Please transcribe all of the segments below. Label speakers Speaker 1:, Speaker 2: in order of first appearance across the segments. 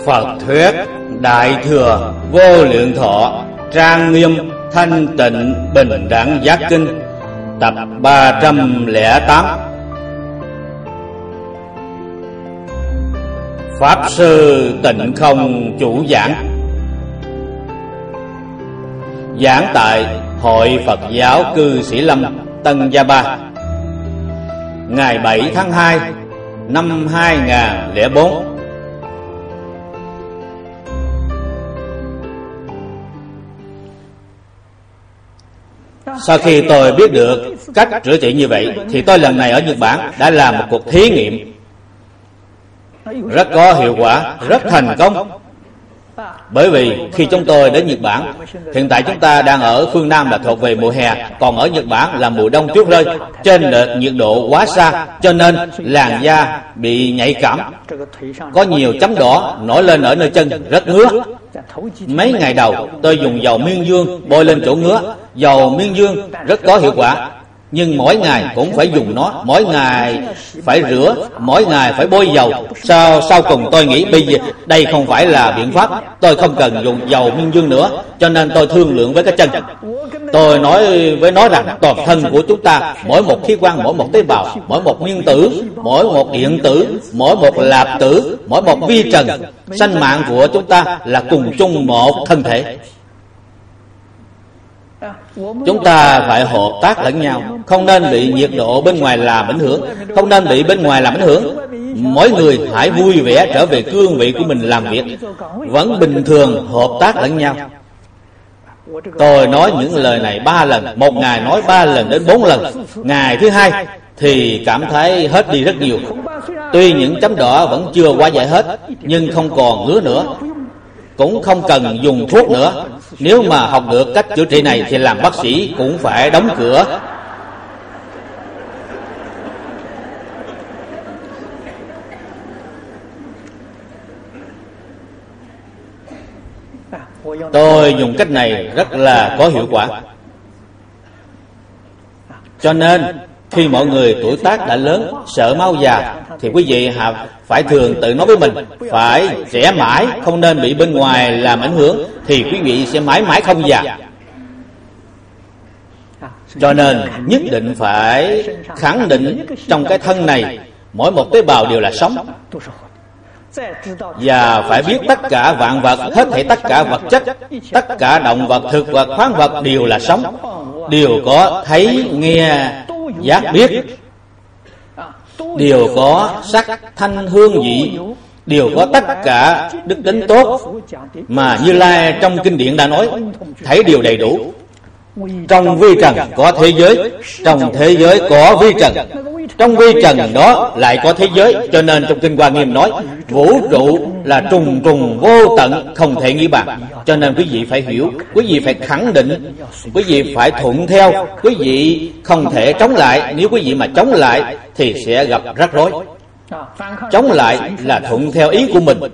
Speaker 1: Phật thuyết Đại Thừa Vô Lượng Thọ Trang Nghiêm Thanh Tịnh Bình Đẳng Giác Kinh tập 308. Pháp Sư Tịnh Không chủ giảng. Giảng tại Hội Phật giáo Cư Sĩ Lâm, Tân Gia Ba, ngày 7 tháng 2 năm 2004. Sau khi tôi biết được cách chữa trị như vậy, thì tôi lần này ở Nhật Bản đã làm một cuộc thí nghiệm rất có hiệu quả, rất thành công. Bởi vì khi chúng tôi đến Nhật Bản, hiện tại chúng ta đang ở phương Nam là thuộc về mùa hè, còn ở Nhật Bản là mùa đông tuyết rơi, trên lệch nhiệt độ quá xa, cho nên làn da bị nhạy cảm, có nhiều chấm đỏ nổi lên ở nơi chân, rất ngứa. Mấy ngày đầu tôi dùng dầu miên dương bôi lên chỗ ngứa. Dầu miên dương rất có hiệu quả, nhưng mỗi ngày cũng phải dùng nó, mỗi ngày phải rửa, mỗi ngày phải bôi dầu. Sau cùng tôi nghĩ bây giờ đây không phải là biện pháp, tôi không cần dùng dầu miên dương nữa, cho nên tôi thương lượng với cái chân. Tôi nói với nó rằng toàn thân của chúng ta, mỗi một khí quan, mỗi một tế bào, mỗi một nguyên tử, mỗi một điện tử, mỗi một lạp tử, mỗi một vi trần, sinh mạng của chúng ta là cùng chung một thân thể. Chúng ta phải hợp tác lẫn nhau, không nên bị nhiệt độ bên ngoài làm ảnh hưởng, không nên bị bên ngoài làm ảnh hưởng. Mỗi người hãy vui vẻ trở về cương vị của mình làm việc, vẫn bình thường hợp tác lẫn nhau. Tôi nói những lời này 3 lần, một ngày nói 3 lần đến 4 lần. Ngày thứ 2 thì cảm thấy hết đi rất nhiều. Tuy những chấm đỏ vẫn chưa qua giải hết, nhưng không còn ngứa nữa, cũng không cần dùng thuốc nữa. Nếu mà học được cách chữa trị này thì làm bác sĩ cũng phải đóng cửa. Tôi dùng cách này rất là có hiệu quả. Cho nên khi mọi người tuổi tác đã lớn, sợ máu già, thì quý vị phải thường tự nói với mình, phải trẻ mãi, không nên bị bên ngoài làm ảnh hưởng, thì quý vị sẽ mãi mãi không già. Cho nên nhất định phải khẳng định trong cái thân này, mỗi một tế bào đều là sống. Và phải biết tất cả vạn vật, hết thảy tất cả vật chất, tất cả động vật, thực vật, khoáng vật đều là sống, đều có thấy, nghe, giác, biết, đều có sắc, thanh, hương, vị, đều có tất cả đức tính tốt mà Như Lai trong kinh điển đã nói, thấy điều đầy đủ. Trong vi trần có thế giới, trong thế giới có vi trần, trong vi trần đó lại có thế giới. Cho nên trong kinh Hoa Nghiêm nói vũ trụ là trùng trùng vô tận, không thể nghĩ bàn. Cho nên quý vị phải hiểu, quý vị phải khẳng định, quý vị phải thuận theo, quý vị không thể chống lại. Nếu quý vị mà chống lại thì sẽ gặp rắc rối. Chống lại là thuận theo ý của mình,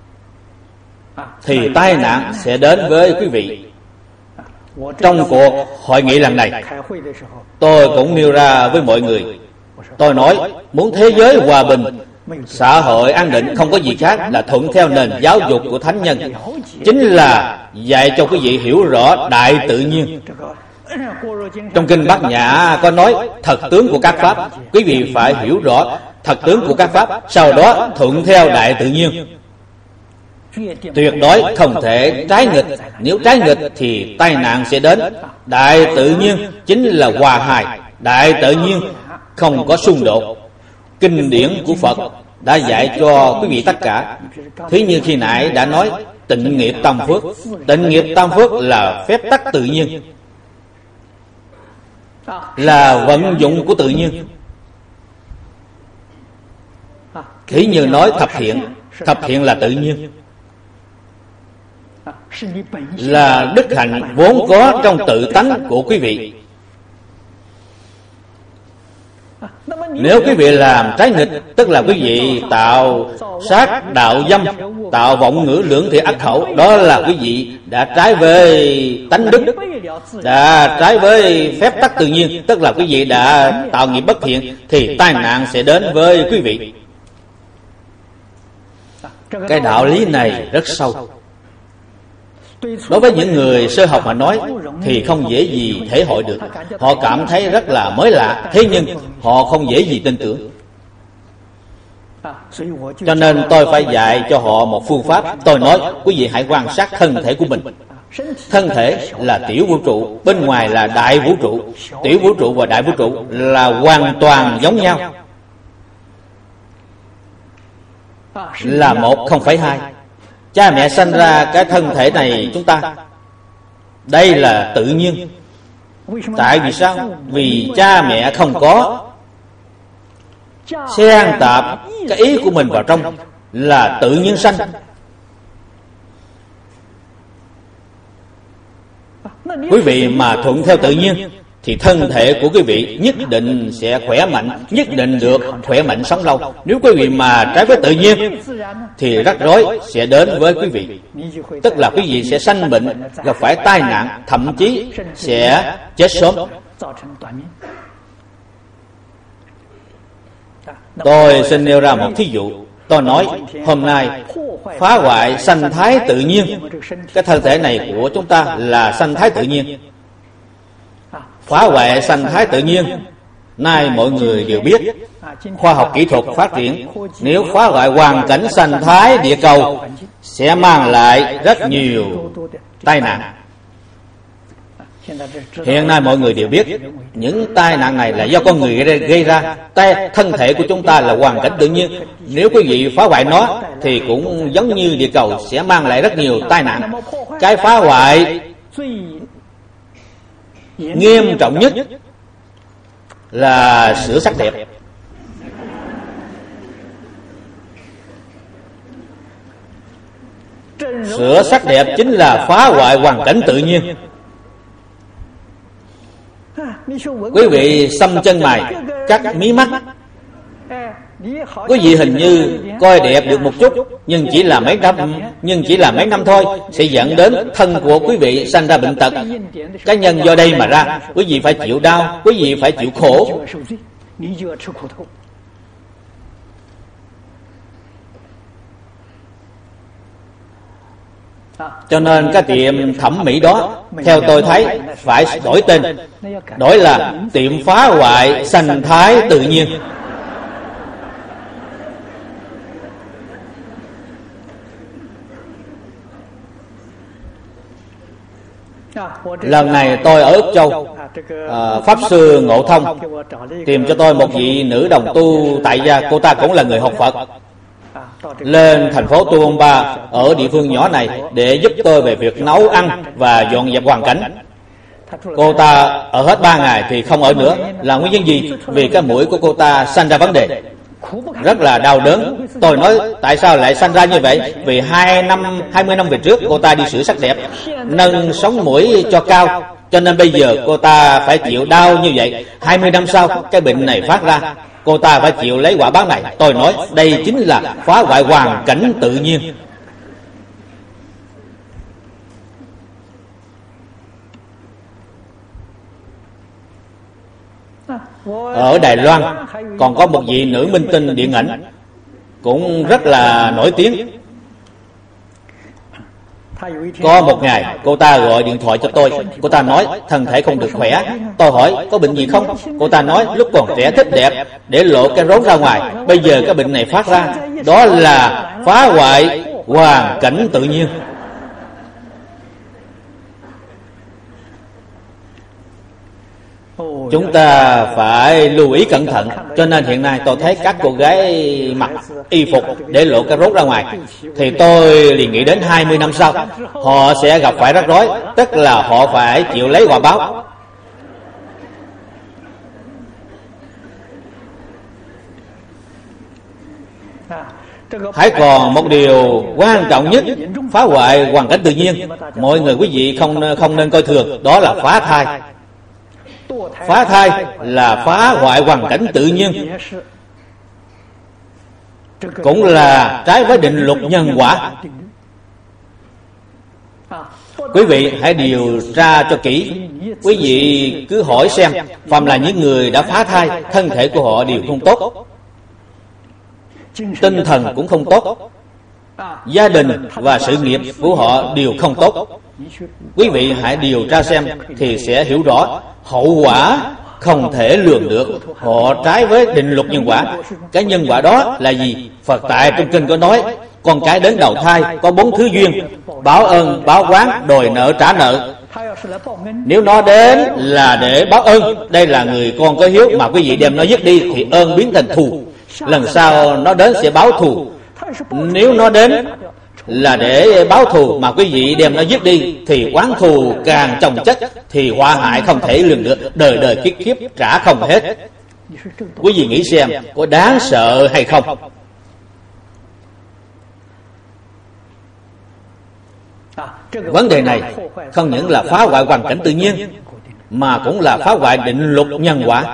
Speaker 1: thì tai nạn sẽ đến với quý vị. Trong cuộc hội nghị lần này, tôi cũng nêu ra với mọi người, tôi nói muốn thế giới hòa bình, xã hội an định, không có gì khác là thuận theo nền giáo dục của thánh nhân, chính là dạy cho quý vị hiểu rõ đại tự nhiên. Trong kinh Bát Nhã có nói thật tướng của các pháp, quý vị phải hiểu rõ thật tướng của các pháp, sau đó thuận theo đại tự nhiên. Tuyệt đối không thể trái nghịch, nếu trái nghịch thì tai nạn sẽ đến. Đại tự nhiên chính là hòa hài, đại tự nhiên không có xung đột. Kinh điển của Phật đã dạy cho quý vị tất cả. Thí như khi nãy đã nói tịnh nghiệp tam phước. Tịnh nghiệp tam phước là phép tắc tự nhiên, là vận dụng của tự nhiên. Thí như nói thập thiện là tự nhiên, là đức hạnh vốn có trong tự tánh của quý vị. Nếu quý vị làm trái nghịch, tức là quý vị tạo sát, đạo dâm, tạo vọng ngữ, lưỡng thiệt ác khẩu, đó là quý vị đã trái với tánh đức, đã trái với phép tắc tự nhiên, tức là quý vị đã tạo nghiệp bất thiện, thì tai nạn sẽ đến với quý vị. Cái đạo lý này rất sâu. Đối với những người sơ học mà nói thì không dễ gì thể hội được. Họ cảm thấy rất là mới lạ, thế nhưng họ không dễ gì tin tưởng. Cho nên tôi phải dạy cho họ một phương pháp. Tôi nói quý vị hãy quan sát thân thể của mình. Thân thể là tiểu vũ trụ, bên ngoài là đại vũ trụ. Tiểu vũ trụ và đại vũ trụ là hoàn toàn giống nhau, là một không phải hai. Cha mẹ sanh ra cái thân thể này chúng ta, đây là tự nhiên. Tại vì sao? Vì cha mẹ không có xen tạp cái ý của mình vào trong, là tự nhiên sanh. Quý vị mà thuận theo tự nhiên thì thân thể của quý vị nhất định sẽ khỏe mạnh, nhất định được khỏe mạnh sống lâu. Nếu quý vị mà trái với tự nhiên thì rắc rối sẽ đến với quý vị. Tức là quý vị sẽ sanh bệnh, gặp phải tai nạn, thậm chí sẽ chết sớm. Tôi xin nêu ra một thí dụ. Tôi nói hôm nay phá hoại sanh thái tự nhiên. Cái thân thể này của chúng ta là sanh thái tự nhiên. Phá hoại sanh thái tự nhiên, nay mọi người đều biết. Khoa học kỹ thuật phát triển, nếu phá hoại hoàn cảnh sanh thái địa cầu sẽ mang lại rất nhiều tai nạn. Hiện nay mọi người đều biết những tai nạn này là do con người gây ra. Thân thể của chúng ta là hoàn cảnh tự nhiên. Nếu quý vị phá hoại nó thì cũng giống như địa cầu sẽ mang lại rất nhiều tai nạn. Cái phá hoại nghiêm trọng nhất là sửa sắc đẹp. Sửa sắc đẹp chính là phá hoại hoàn cảnh tự nhiên. Quý vị xăm chân mày, cắt mí mắt, quý vị hình như coi đẹp được một chút, nhưng chỉ là mấy năm thôi, sẽ dẫn đến thân của quý vị sanh ra bệnh tật. Cái nhân do đây mà ra. Quý vị phải chịu đau, quý vị phải chịu khổ. Cho nên cái tiệm thẩm mỹ đó, theo tôi thấy phải đổi tên, đổi là tiệm phá hoại sanh thái tự nhiên. Lần này tôi ở Úc Châu, Pháp Sư Ngộ Thông tìm cho tôi một vị nữ đồng tu tại gia. Cô ta cũng là người học Phật, lên thành phố Tuomba ở địa phương nhỏ này để giúp tôi về việc nấu ăn và dọn dẹp hoàn cảnh. Cô ta ở hết 3 ngày thì không ở nữa. Là nguyên nhân gì? Vì cái mũi của cô ta sanh ra vấn đề, rất là đau đớn. Tôi nói tại sao lại sanh ra như vậy? Vì 20 năm về trước cô ta đi sửa sắc đẹp, nâng sống mũi cho cao, cho nên bây giờ cô ta phải chịu đau như vậy. 20 năm sau cái bệnh này phát ra, cô ta phải chịu lấy quả báo này. Tôi nói đây chính là phá hoại hoàn cảnh tự nhiên. Ở Đài Loan còn có một vị nữ minh tinh điện ảnh cũng rất là nổi tiếng. Có một ngày cô ta gọi điện thoại cho tôi. Cô ta nói thân thể không được khỏe. Tôi hỏi có bệnh gì không? Cô ta nói lúc còn trẻ thích đẹp, để lộ cái rốn ra ngoài. Bây giờ cái bệnh này phát ra, đó là phá hoại hoàn cảnh tự nhiên. Chúng ta phải lưu ý cẩn thận. Cho nên hiện nay tôi thấy các cô gái mặc y phục để lộ cái rốt ra ngoài, thì tôi liền nghĩ đến 20 năm sau họ sẽ gặp phải rắc rối. Tức là họ phải chịu lấy quả báo. Hãy còn một điều quan trọng nhất phá hoại hoàn cảnh tự nhiên, mọi người quý vị không nên coi thường, đó là phá thai. Phá thai là phá hoại hoàn cảnh tự nhiên, cũng là trái với định luật nhân quả. Quý vị hãy điều tra cho kỹ. Quý vị cứ hỏi xem, phàm là những người đã phá thai, thân thể của họ đều không tốt, tinh thần cũng không tốt. gia đình và sự nghiệp của họ đều không tốt. Quý vị hãy điều tra xem thì sẽ hiểu rõ hậu quả không thể lường được. Họ trái với định luật nhân quả. Cái nhân quả đó là gì? Phật tại trong kinh có nói, con cái đến đầu thai có 4 thứ duyên: báo ơn, báo oán, đòi nợ, trả nợ. Nếu nó đến là để báo ơn, đây là người con có hiếu, mà quý vị đem nó dứt đi thì ơn biến thành thù. Lần sau nó đến sẽ báo thù. Nếu nó đến là để báo thù mà quý vị đem nó dứt đi thì oán thù càng chồng chất, thì họa hại không thể lường được, đời đời kiếp kiếp trả không hết. Quý vị nghĩ xem có đáng sợ hay không? Vấn đề này không những là phá hoại hoàn cảnh tự nhiên mà cũng là phá hoại định luật nhân quả.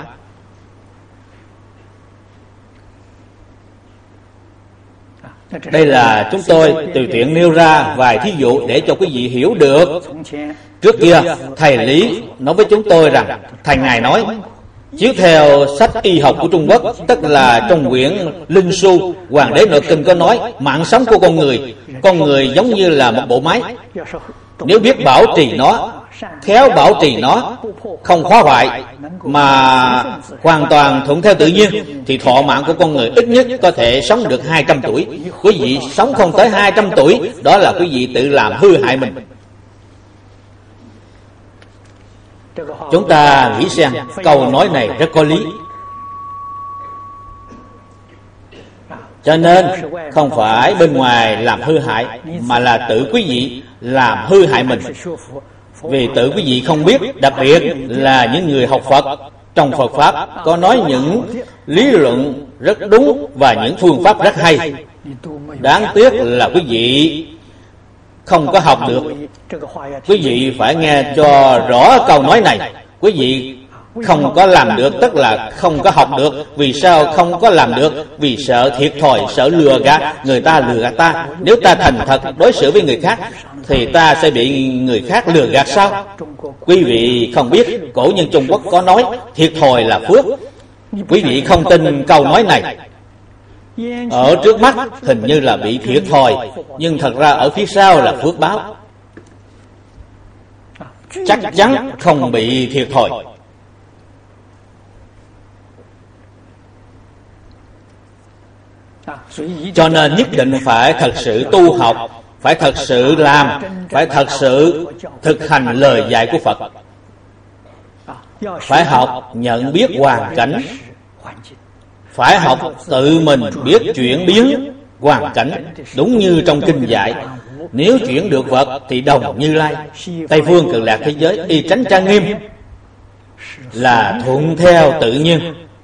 Speaker 1: Đây là chúng tôi tùy tiện nêu ra vài thí dụ để cho quý vị hiểu được. Trước kia thầy Lý nói với chúng tôi rằng, thầy ngài nói chiếu theo sách y học của Trung Quốc, tức là trong quyển Linh Su, Hoàng đế nội kinh có nói mạng sống của con người giống như là một bộ máy. Nếu biết bảo trì nó, khéo bảo trì nó, không phá hoại mà hoàn toàn thuận theo tự nhiên, thì thọ mạng của con người ít nhất có thể sống được 200 tuổi. Quý vị sống không tới 200 tuổi, đó là quý vị tự làm hư hại mình. Chúng ta nghĩ xem, câu nói này rất có lý. Cho nên không phải bên ngoài làm hư hại, mà là tự quý vị làm hư hại mình. Vì tự quý vị không biết, đặc biệt là những người học Phật. Trong Phật Pháp có nói những lý luận rất đúng và những phương pháp rất hay. Đáng tiếc là quý vị không có học được. Quý vị phải nghe cho rõ câu nói này. Quý vị không có làm được tức là không có học được. Vì sao không có làm được? Vì sợ thiệt thòi, sợ lừa gạt người ta, lừa gạt ta. Nếu ta thành thật đối xử với người khác thì ta sẽ bị người khác lừa gạt sao? Quý vị không biết cổ nhân Trung Quốc có nói thiệt thòi là phước. Quý vị không tin câu nói này. Ở trước mắt hình như là bị thiệt thòi, nhưng thật ra ở phía sau là phước báo. Chắc chắn không bị thiệt thòi. Cho nên nhất định phải thật sự tu học, phải thật sự làm, phải thật sự thực hành lời dạy của Phật. Phải học nhận biết hoàn cảnh, phải học tự mình biết chuyển biến hoàn cảnh. Đúng như trong kinh dạy, nếu chuyển được Phật thì đồng Như Lai. Tây phương Cực Lạc thế giới y chánh trang nghiêm là thuận theo tự nhiên,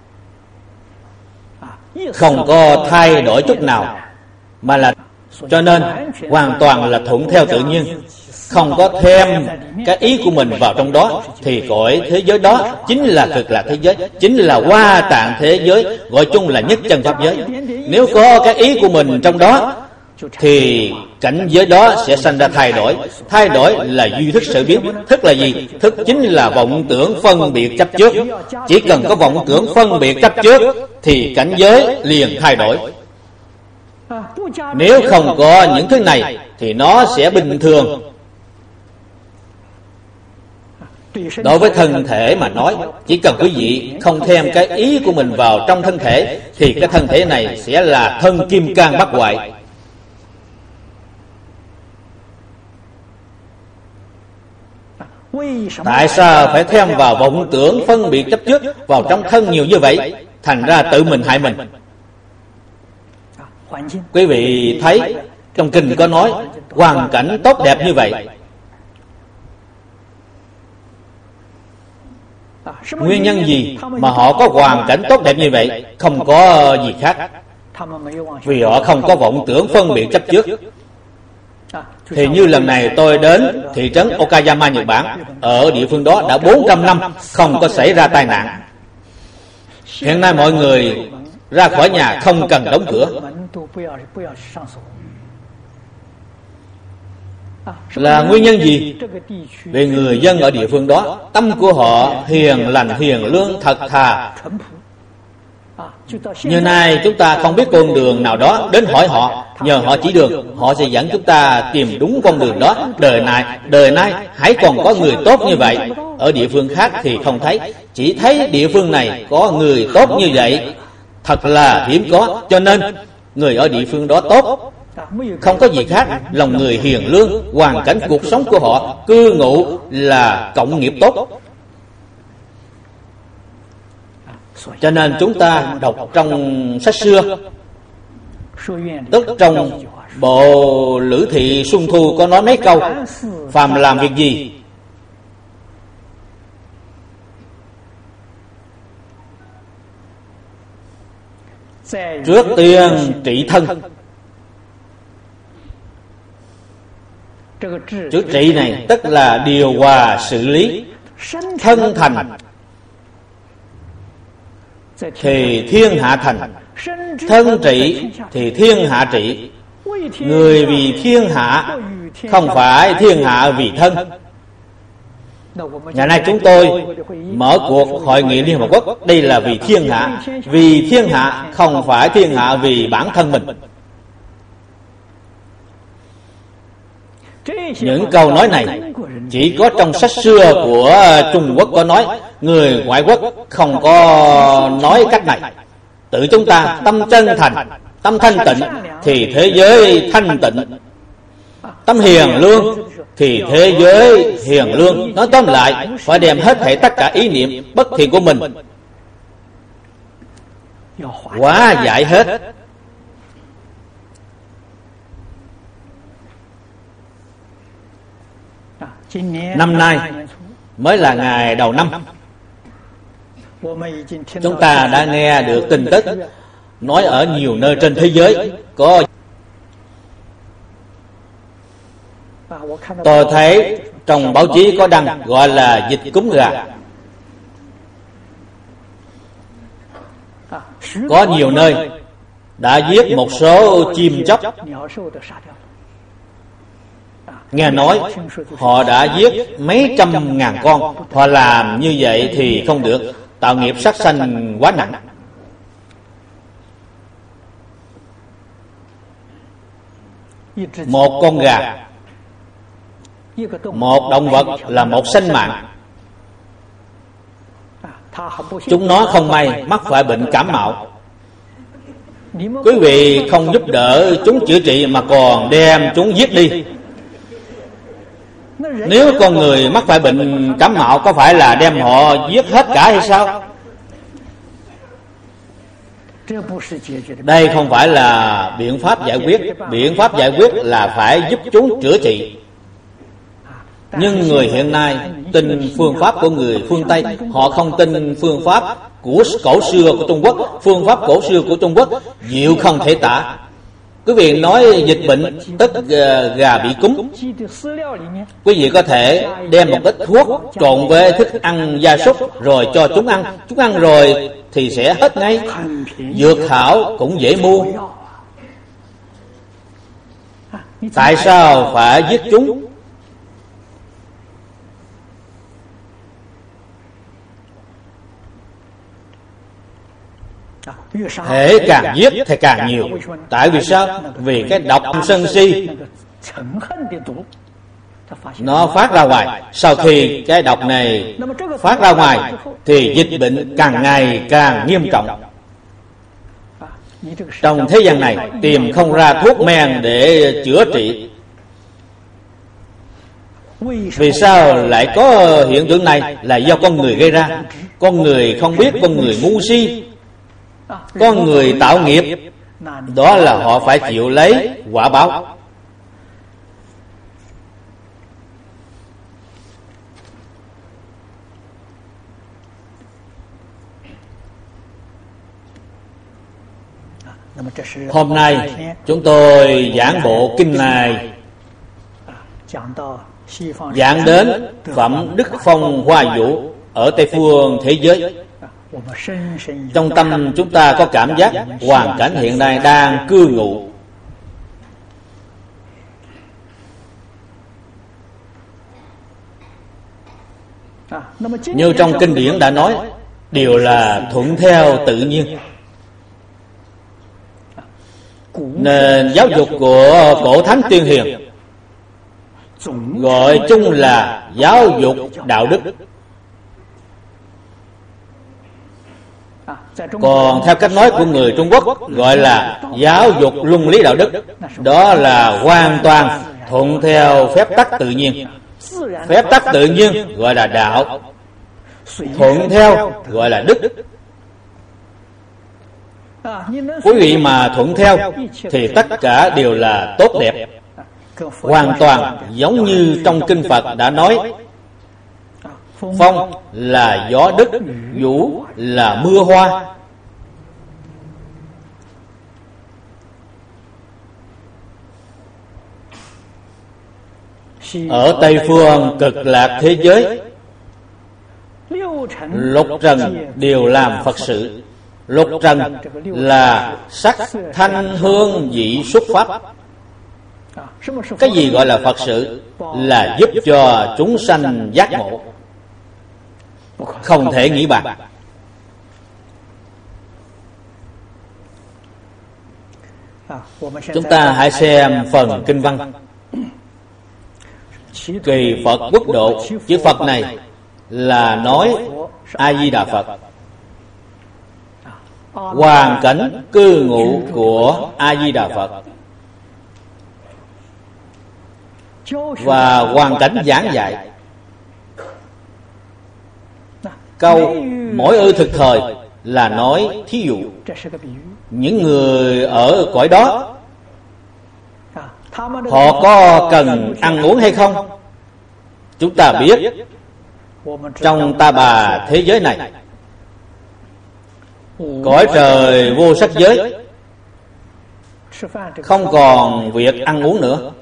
Speaker 1: không có thay đổi chút nào, mà là cho nên hoàn toàn là thuận theo tự nhiên, không có thêm cái ý của mình vào trong đó, thì cõi thế giới đó chính là Cực Lạc thế giới, chính là Hoa Tạng thế giới, gọi chung là nhất chân pháp giới. Nếu có cái ý của mình trong đó thì cảnh giới đó sẽ sanh ra thay đổi. Thay đổi là duy thức sự biến. Thức là gì? Thức chính là vọng tưởng phân biệt chấp trước. Chỉ cần có vọng tưởng phân biệt chấp trước thì cảnh giới liền thay đổi. Nếu không có những thứ này thì nó sẽ bình thường. Đối với thân thể mà nói, chỉ cần quý vị không thêm cái ý của mình vào trong thân thể thì cái thân thể này sẽ là thân kim cang bất hoại. Tại sao phải thêm vào vọng tưởng phân biệt chấp trước vào trong thân nhiều như vậy? Thành ra tự mình hại mình. Quý vị thấy trong kinh có nói hoàn cảnh tốt đẹp như vậy. Nguyên nhân gì mà họ có hoàn cảnh tốt đẹp như vậy? Không có gì khác. Vì họ không có vọng tưởng phân biệt chấp trước. Thì như lần này tôi đến thị trấn Okayama, Nhật Bản. Ở địa phương đó đã 400 năm không có xảy ra tai nạn. Hiện nay mọi người ra khỏi nhà không cần đóng cửa. Là nguyên nhân gì? Vì người dân ở địa phương đó tâm của họ hiền lành, hiền lương, thật thà, Như nay chúng ta không biết con đường nào đó, đến hỏi họ, nhờ họ chỉ đường, họ sẽ dẫn chúng ta tìm đúng con đường đó. Đời nay hãy còn có người tốt như vậy. Ở địa phương khác thì không thấy, chỉ thấy địa phương này có người tốt như vậy, thật là hiếm có. Cho nên người ở địa phương đó tốt, không có gì khác, lòng người hiền lương, hoàn cảnh cuộc sống của họ cư ngụ là cộng nghiệp tốt. Cho nên chúng ta đọc trong sách xưa, tức trong bộ Lữ Thị Xuân Thu có nói mấy câu: phàm làm việc gì trước tiên trị thân. Chữ trị này tức là điều hòa xử lý. Thân thành thì thiên hạ thành, thân trị thì thiên hạ trị. Người vì thiên hạ, không phải thiên hạ vì thân. Ngày nay chúng tôi mở cuộc hội nghị Liên Hợp Quốc, đây là vì thiên hạ. Vì thiên hạ, không phải thiên hạ vì bản thân mình. Những câu nói này chỉ có trong sách xưa của Trung Quốc có nói, người ngoại quốc không có nói cách này. Tự chúng ta tâm chân thành, tâm thanh tịnh thì thế giới thanh tịnh, tâm hiền lương thì thế giới hiền lương. Nói tóm lại, phải đem hết thảy tất cả ý niệm bất thiện của mình hóa giải hết. Năm nay mới là ngày đầu năm, chúng ta đã nghe được tin tức nói ở nhiều nơi trên thế giới có. Tôi thấy trong báo chí có đăng gọi là dịch cúm gà. Có nhiều nơi đã giết một số chim chóc. Nghe nói họ đã giết mấy trăm ngàn con. Họ làm như vậy thì không được, tạo nghiệp sát sanh quá nặng. Một con gà, một động vật là một sinh mạng. Chúng nó không may mắc phải bệnh cảm mạo. Quý vị không giúp đỡ chúng chữa trị mà còn đem chúng giết đi. Nếu con người mắc phải bệnh cảm mạo, có phải là đem họ giết hết cả hay sao? Đây không phải là biện pháp giải quyết. Biện pháp giải quyết là phải giúp chúng chữa trị. Nhưng người hiện nay tin phương pháp của người phương Tây, họ không tin phương pháp của cổ xưa của Trung Quốc. Phương pháp cổ xưa của Trung Quốc diệu không thể tả. Quý vị nói dịch bệnh tức gà bị cúm, quý vị có thể đem một ít thuốc trộn với thức ăn gia súc rồi cho chúng ăn. Chúng ăn rồi thì sẽ hết ngay. Dược thảo cũng dễ mua. Tại sao phải giết chúng? Hễ càng giết thì càng nhiều. Tại vì sao? Vì cái độc sân si nó phát ra ngoài. Sau khi cái độc này phát ra ngoài thì dịch bệnh càng ngày càng nghiêm trọng. Trong thế gian này tìm không ra thuốc men để chữa trị. Vì sao lại có hiện tượng này? Là do con người gây ra. Con người không biết, con người ngu si, con người tạo nghiệp, đó là họ phải chịu lấy quả báo. Hôm nay chúng tôi giảng bộ kinh này, giảng đến phẩm Đức Phong Hoa Vũ ở Tây phương thế giới. Trong tâm chúng ta có cảm giác hoàn cảnh hiện nay đang cư ngụ. Như trong kinh điển đã nói, đều là thuận theo tự nhiên. Nền giáo dục của cổ thánh Tiên Hiền gọi chung là giáo dục đạo đức. Còn theo cách nói của người Trung Quốc gọi là giáo dục luân lý đạo đức. Đó là hoàn toàn thuận theo phép tắc tự nhiên. Phép tắc tự nhiên gọi là đạo, thuận theo gọi là đức. Quý vị mà thuận theo thì tất cả đều là tốt đẹp, hoàn toàn giống như trong kinh Phật đã nói: phong là gió đức, vũ là mưa hoa. Ở Tây phương cực lạc thế giới, lục trần đều làm Phật sự. Lục trần là sắc, thanh, hương, vị, xúc, pháp. Cái gì gọi là Phật sự? Là giúp cho chúng sanh giác ngộ, không thể nghĩ bàn. Chúng ta hãy xem phần kinh văn. Kỳ Phật quốc độ, chữ Phật này là nói A Di Đà Phật. Hoàn cảnh cư ngụ của A Di Đà Phật và hoàn cảnh giảng dạy. Câu mỗi ư thực thời là nói thí dụ. Những người ở cõi đó, họ có cần ăn uống hay không? Chúng ta biết trong Ta Bà thế giới này, cõi trời vô sắc giới, không còn việc ăn uống nữa.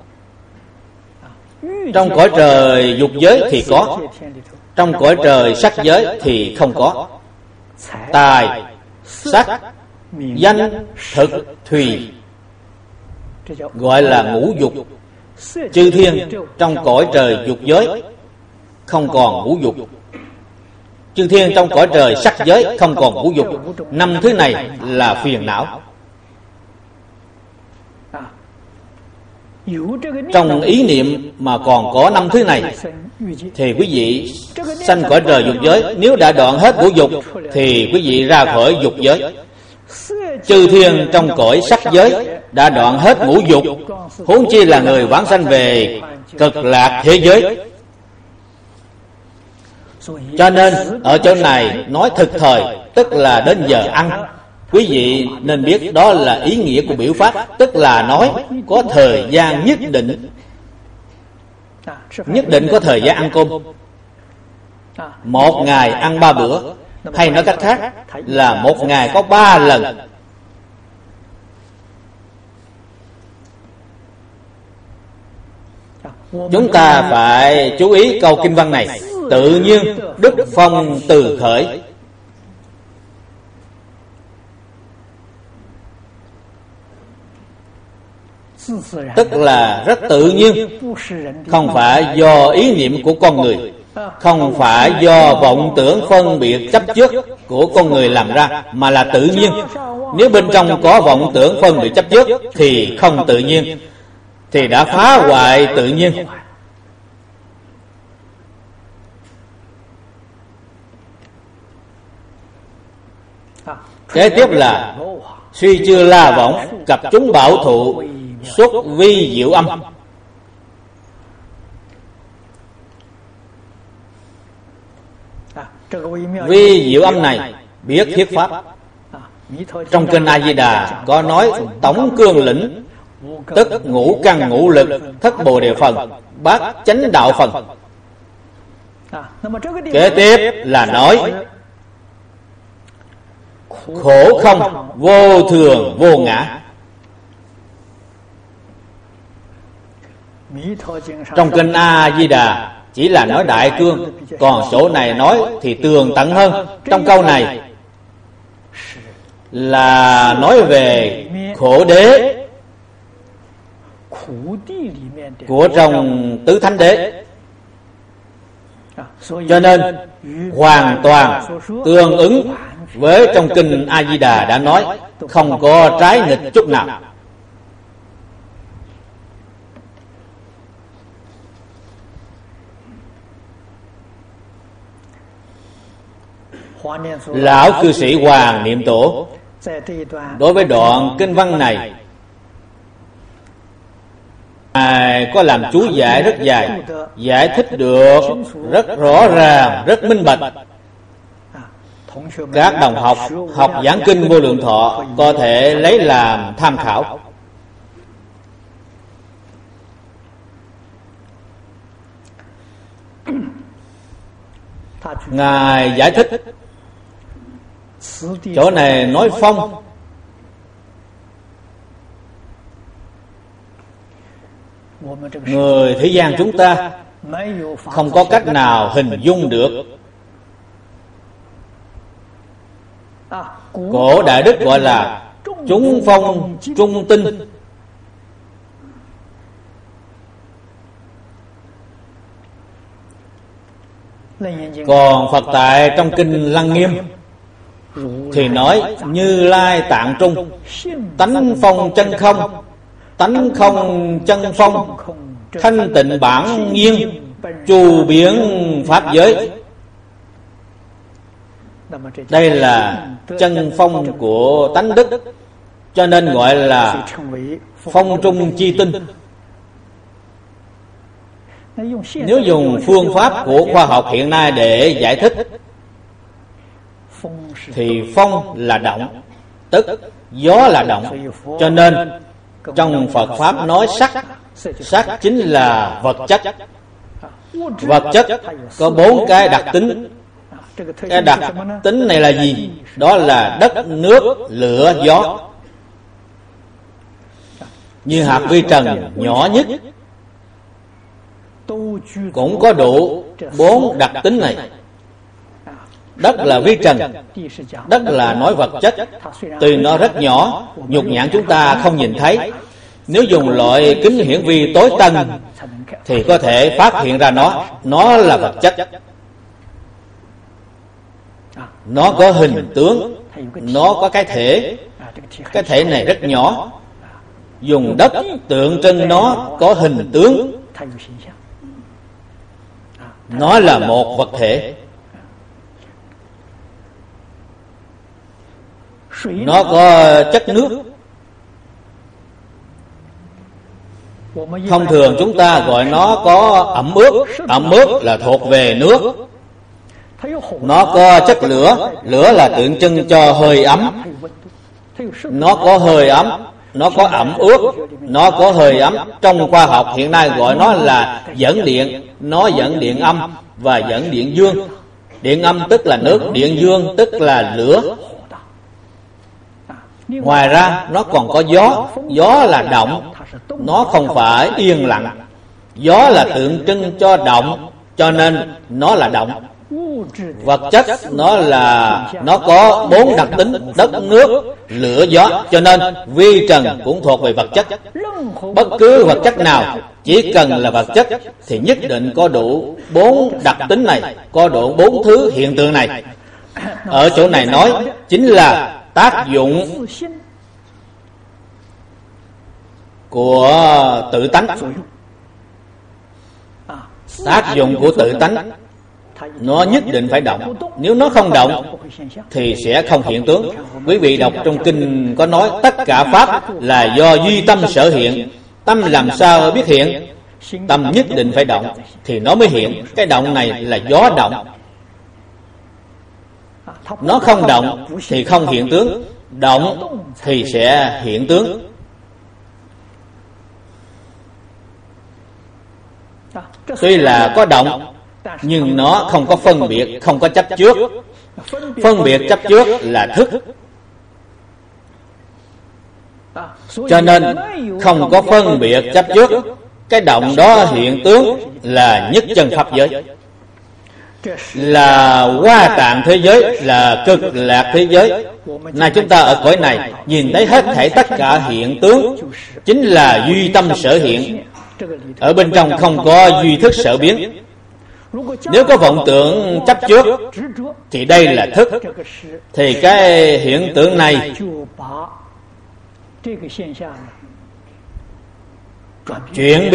Speaker 1: Trong cõi trời dục giới thì có, trong cõi trời sắc giới thì không có. Tài, sắc, danh, thực, thùy gọi là ngũ dục. Chư thiên trong cõi trời dục giới không còn ngũ dục. Chư thiên trong cõi trời sắc giới không còn ngũ dục. 5 thứ này là phiền não. Trong ý niệm mà còn có 5 thứ này thì quý vị sanh cõi trời dục giới. Nếu đã đoạn hết ngũ dục thì quý vị ra khỏi dục giới. Chư thiên trong cõi sắc giới đã đoạn hết ngũ dục, huống chi là người vãng sanh về cực lạc thế giới. Cho nên ở chỗ này nói thực thời, tức là đến giờ ăn. Quý vị nên biết đó là ý nghĩa của biểu pháp, tức là nói có thời gian nhất định. Nhất định có thời gian ăn cơm. Một ngày ăn 3 bữa, hay nói cách khác là một ngày có 3 lần. Chúng ta phải chú ý câu kinh văn này: tự nhiên đức phong từ khởi. Tức là rất tự nhiên, không phải do ý niệm của con người, không phải do vọng tưởng phân biệt chấp trước của con người làm ra, mà là tự nhiên. Nếu bên trong có vọng tưởng phân biệt chấp trước thì không tự nhiên, thì đã phá hoại tự nhiên. Kế tiếp là suy chưa la võng, cập chúng bảo thụ, xuất vi diệu âm. Vi diệu âm này biết thiết pháp. Trong kinh A Di Đà có nói tổng cương lĩnh, tức ngũ căn ngũ lực, thất bồ đề phần, bát chánh đạo phần. Kế tiếp là nói khổ không, vô thường, vô ngã. Trong kinh A Di Đà chỉ là nói đại cương, còn chỗ này nói thì tường tận hơn. Trong câu này là nói về khổ đế của trong tứ thánh đế. Cho nên hoàn toàn tương ứng với trong kinh A Di Đà đã nói, không có trái nghịch chút nào. Lão cư sĩ Hoàng Niệm Tổ đối với đoạn kinh văn này, Ngài có làm chú giải rất dài, giải thích được rất rõ ràng, rất minh bạch. Các đồng học học giảng kinh Vô Lượng Thọ có thể lấy làm tham khảo. Ngài giải thích chỗ này nói phong, người thế gian chúng ta không có cách nào hình dung được. Cổ đại đức gọi là chúng phong trung tinh. Còn Phật tại trong kinh Lăng Nghiêm thì nói Như Lai tạng trung, tánh phong chân không, tánh không chân phong, thanh tịnh bản nhiên, chu biến pháp giới. Đây là chân phong của tánh đức, cho nên gọi là phong trung chi tinh. Nếu dùng phương pháp của khoa học hiện nay để giải thích thì phong là động, tức gió là động. Cho nên trong Phật Pháp nói sắc, sắc chính là vật chất. Vật chất có 4 cái đặc tính. Cái đặc tính này là gì? Đó là đất, nước, lửa, gió. Như hạt vi trần nhỏ nhất cũng có đủ 4 đặc tính này. Đất là vi trần, đất là nói vật chất. Tuy nó rất nhỏ, nhục nhãn chúng ta không nhìn thấy, nếu dùng loại kính hiển vi tối tân thì có thể phát hiện ra nó là vật chất. Nó có hình tướng, nó có cái thể. Cái thể này rất nhỏ, dùng đất tượng trưng nó có hình tướng, nó là một vật thể. Nó có chất nước. Thông thường chúng ta gọi nó có ẩm ướt. Ẩm ướt là thuộc về nước. Nó có chất lửa. Lửa là tượng trưng cho hơi ấm. Nó có hơi ấm. Nó có ẩm ướt. Nó có hơi ấm. Trong khoa học hiện nay gọi nó là dẫn điện. Nó dẫn điện âm và dẫn điện dương. Điện âm tức là nước, điện dương tức là lửa. Ngoài ra nó còn có gió. Gió là động, nó không phải yên lặng. Gió là tượng trưng cho động, cho nên nó là động. Vật chất nó có 4 đặc tính: đất, nước, lửa, gió. Cho nên vi trần cũng thuộc về vật chất. Bất cứ vật chất nào chỉ cần là vật chất thì nhất định có đủ 4 đặc tính này, có đủ 4 thứ hiện tượng này. Ở chỗ này nói chính là tác dụng của tự tánh. Tác dụng của tự tánh nó nhất định phải động. Nếu nó không động thì sẽ không hiện tướng. Quý vị đọc trong kinh có nói tất cả pháp là do duy tâm sở hiện. Tâm làm sao biết hiện? Tâm nhất định phải động thì nó mới hiện. Cái động này là gió động. Nó không động thì không hiện tướng, động thì sẽ hiện tướng. Tuy là có động nhưng nó không có phân biệt, không có chấp trước. Phân biệt chấp trước là thức. Cho nên không có phân biệt chấp trước. Cái động đó hiện tướng là nhất chân pháp giới, là hoa tạng thế giới, là cực lạc thế giới. Nay chúng ta ở cõi này nhìn thấy hết thảy tất cả hiện tướng chính là duy tâm sở hiện. Ở bên trong không có duy thức sở biến. Nếu có vọng tưởng chấp trước thì đây là thức, thì cái hiện tượng này chuyển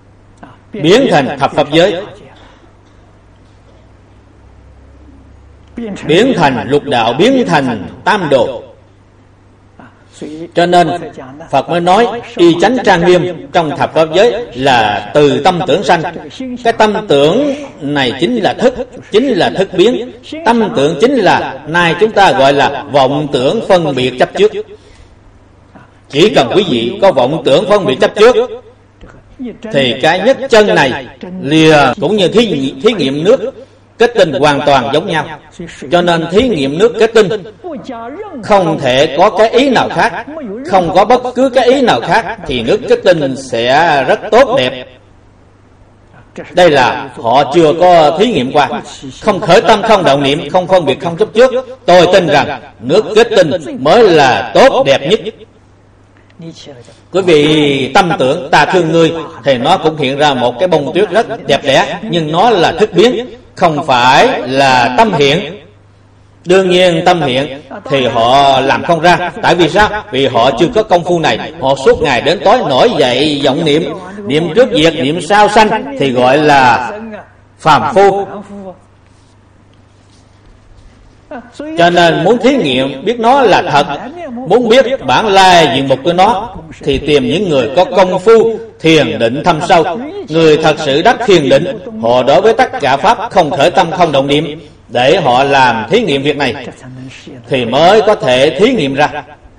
Speaker 1: biến thành thập pháp giới. biến thành lục đạo, biến thành tam đồ. Cho nên Phật mới nói y chánh trang nghiêm trong thập pháp giới là từ tâm tưởng sanh. Cái tâm tưởng này chính là thức, chính là thức biến. Tâm tưởng chính là nay chúng ta gọi là vọng tưởng phân biệt chấp trước. Chỉ cần quý vị có vọng tưởng phân biệt chấp trước thì cái nhất chân này lìa cũng như thí nghiệm nước kết tinh hoàn toàn giống nhau. Cho nên thí nghiệm nước kết tinh không thể có cái ý nào khác, không có bất cứ cái ý nào khác thì nước kết tinh sẽ rất tốt đẹp. Đây là họ chưa có thí nghiệm qua. Không khởi tâm, không động niệm, không phân biệt, không chấp trước. Tôi tin rằng nước kết tinh mới là tốt đẹp nhất. Quý vị tâm tưởng ta thương ngươi thì nó cũng hiện ra một cái bông tuyết rất đẹp đẽ, nhưng nó là thức biến, không phải là tâm hiện. Đương nhiên tâm hiện thì họ làm không ra. Tại vì sao? Vì họ chưa có công phu này. Họ suốt ngày đến tối nổi dậy vọng niệm, niệm trước diệt, niệm sau sanh thì gọi là phàm phu. Cho nên muốn thí nghiệm biết nó là thật, muốn biết bản lai diện mục của nó thì tìm những người có công phu thiền định thâm sâu. Người thật sự đắc thiền định, họ đối với tất cả pháp không khởi tâm, không động niệm, để họ làm thí nghiệm việc này thì mới có thể thí nghiệm ra.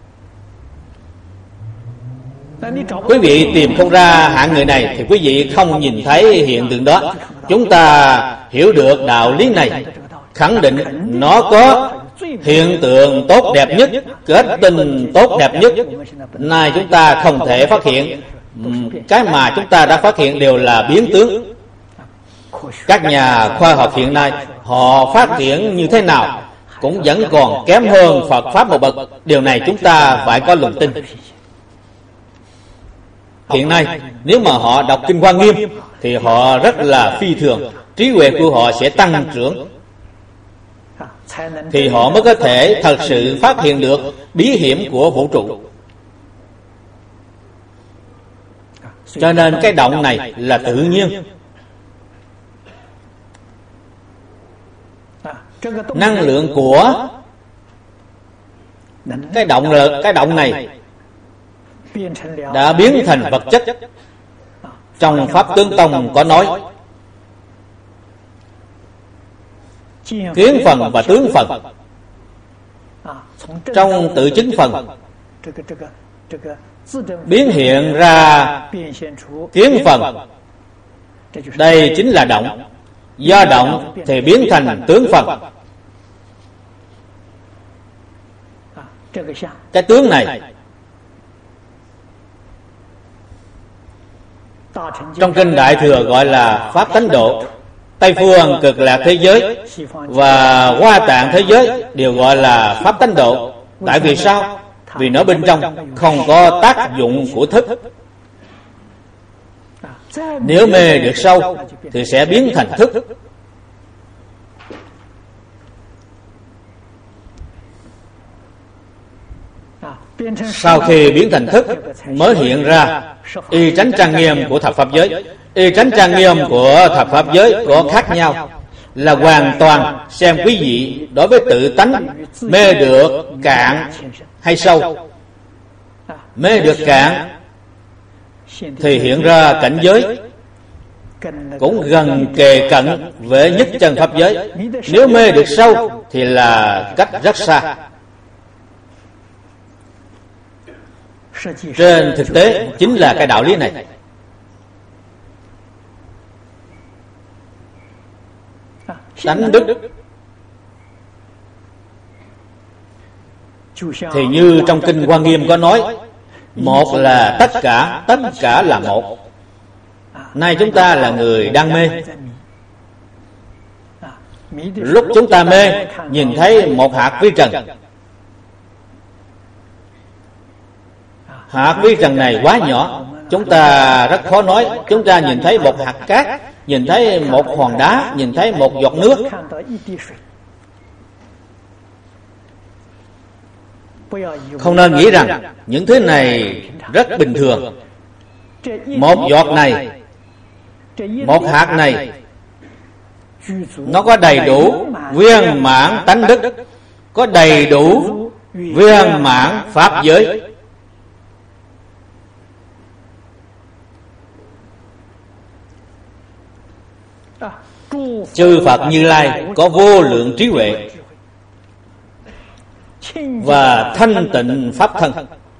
Speaker 1: Quý vị tìm không ra hạng người này thì quý vị không nhìn thấy hiện tượng đó. Chúng ta hiểu được đạo lý này, khẳng định nó có hiện tượng tốt đẹp nhất, kết tinh tốt đẹp nhất. Nay chúng ta không thể phát hiện. Cái mà chúng ta đã phát hiện đều là biến tướng. Các nhà khoa học hiện nay họ phát triển như thế nào cũng vẫn còn kém hơn Phật Pháp một bậc. Điều này chúng ta phải có lòng tin. Hiện nay nếu mà họ đọc Kinh Hoa Nghiêm thì họ rất là phi thường, trí huệ của họ sẽ tăng trưởng, thì họ mới có thể thật sự phát hiện được bí hiểm của vũ trụ. Cho nên cái động này là tự nhiên. Năng lượng của cái động này đã biến thành vật chất. Trong Pháp Tướng Tông có nói kiến phần và tướng phần. Trong tự chính phần biến hiện ra kiến phần, đây chính là động. Do động thì biến thành tướng phần. Cái tướng này trong Kinh Đại Thừa gọi là Pháp Tánh Độ. Tây phương Cực Lạc thế giới và Hoa Tạng thế giới đều gọi là Pháp Tánh Độ. Tại vì sao? Vì nó bên trong không có tác dụng của thức. Nếu mê được sâu thì sẽ biến thành thức. Sau khi biến thành thức mới hiện ra y chánh trang nghiêm của thập pháp giới. Y chánh trang nghiêm của thập pháp giới có khác nhau, là hoàn toàn xem quý vị đối với tự tánh mê được cạn hay sâu. Mê được cạn thì hiện ra cảnh giới cũng gần kề cận với nhất chân pháp giới. Nếu mê được sâu thì là cách rất xa. Trên thực tế chính là cái đạo lý này. Tánh đức thì như trong Kinh Hoa Nghiêm có nói, một là tất cả là một. Nay chúng ta là người đang mê. Lúc chúng ta mê, nhìn thấy một hạt vi trần. Hạt vi trần này quá nhỏ, chúng ta rất khó nói. Chúng ta nhìn thấy một hạt cát, nhìn thấy một hòn đá, nhìn thấy một giọt nước. Không nên nghĩ rằng những thứ này rất bình thường. Một giọt này, một hạt này, nó có đầy đủ viên mãn tánh đức, có đầy đủ viên mãn pháp giới. Chư Phật Như Lai có vô lượng trí huệ và thanh tịnh pháp thân.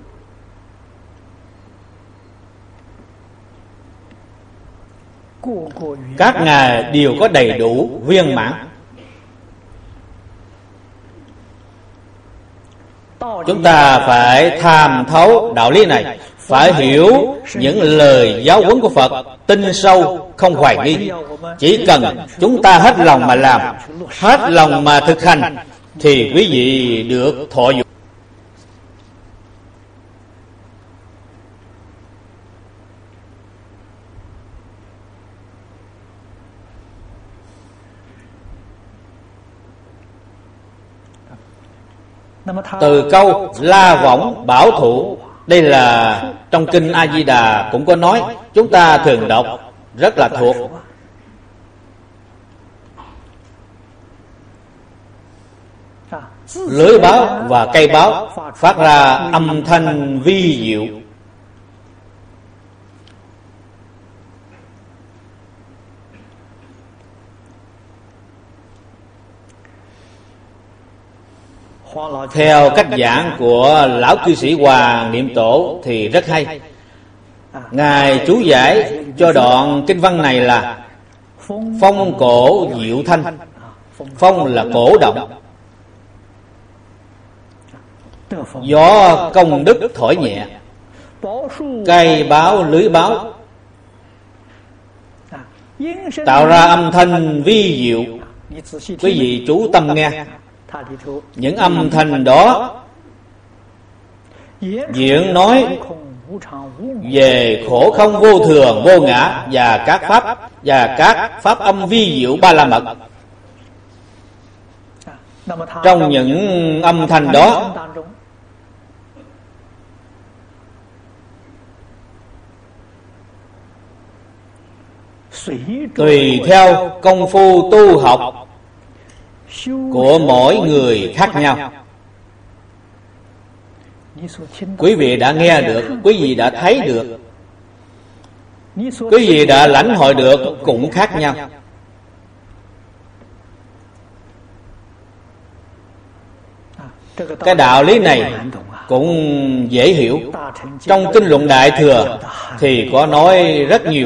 Speaker 1: Các ngài đều có đầy đủ viên mãn. Chúng ta phải tham thấu đạo lý này, phải hiểu những lời giáo huấn của Phật tinh sâu, không hoài nghi. Chỉ cần chúng ta hết lòng mà làm, hết lòng mà thực hành, thì quý vị được thọ dụng. Từ câu la võng bảo thủ, đây là trong kinh A Di Đà cũng có nói, chúng ta thường đọc rất là thuộc. Lưới báo và cây báo phát ra âm thanh vi diệu. Theo cách giảng của lão cư sĩ Hoàng Niệm Tổ thì rất hay. Ngài chú giải cho đoạn kinh văn này là phong cổ diệu thanh. Phong là cổ động, gió công đức thổi nhẹ, cây báo lưới báo tạo ra âm thanh vi diệu. Quý vị chú tâm nghe. Những âm thanh đó diễn nói về khổ không vô thường vô ngã và các pháp âm vi diệu ba la mật. Trong những âm thanh đó, tùy theo công phu tu học của mỗi người khác nhau, quý vị đã nghe được, quý vị đã thấy được, quý vị đã lãnh hội được cũng khác nhau. Cái đạo lý này cũng dễ hiểu. Trong kinh luận Đại Thừa thì có nói rất nhiều.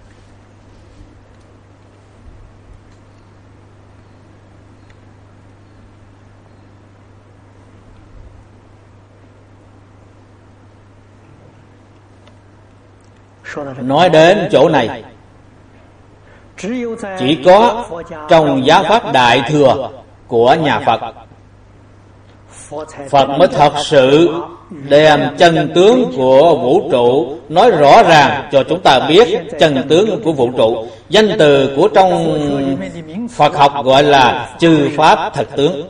Speaker 1: Nói đến chỗ này, chỉ có trong giáo pháp Đại Thừa của nhà Phật, Phật mới thật sự đem chân tướng của vũ trụ nói rõ ràng cho chúng ta biết chân tướng của vũ trụ. Danh từ của trong Phật học gọi là chư pháp thật tướng.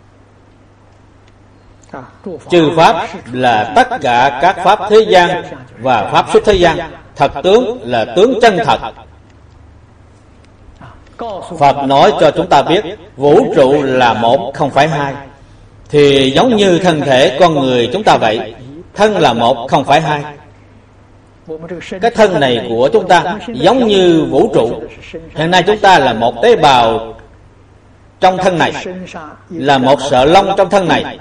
Speaker 1: Chư pháp là tất cả các pháp thế gian và pháp xuất thế gian. Thật tướng là tướng chân thật. Phật nói cho chúng ta biết vũ trụ là một, không phải hai. Thì giống như thân thể con người chúng ta vậy, thân là một, không phải hai. Cái thân này của chúng ta giống như vũ trụ. Hiện nay chúng ta là một tế bào trong thân này, là một sợi lông trong thân này.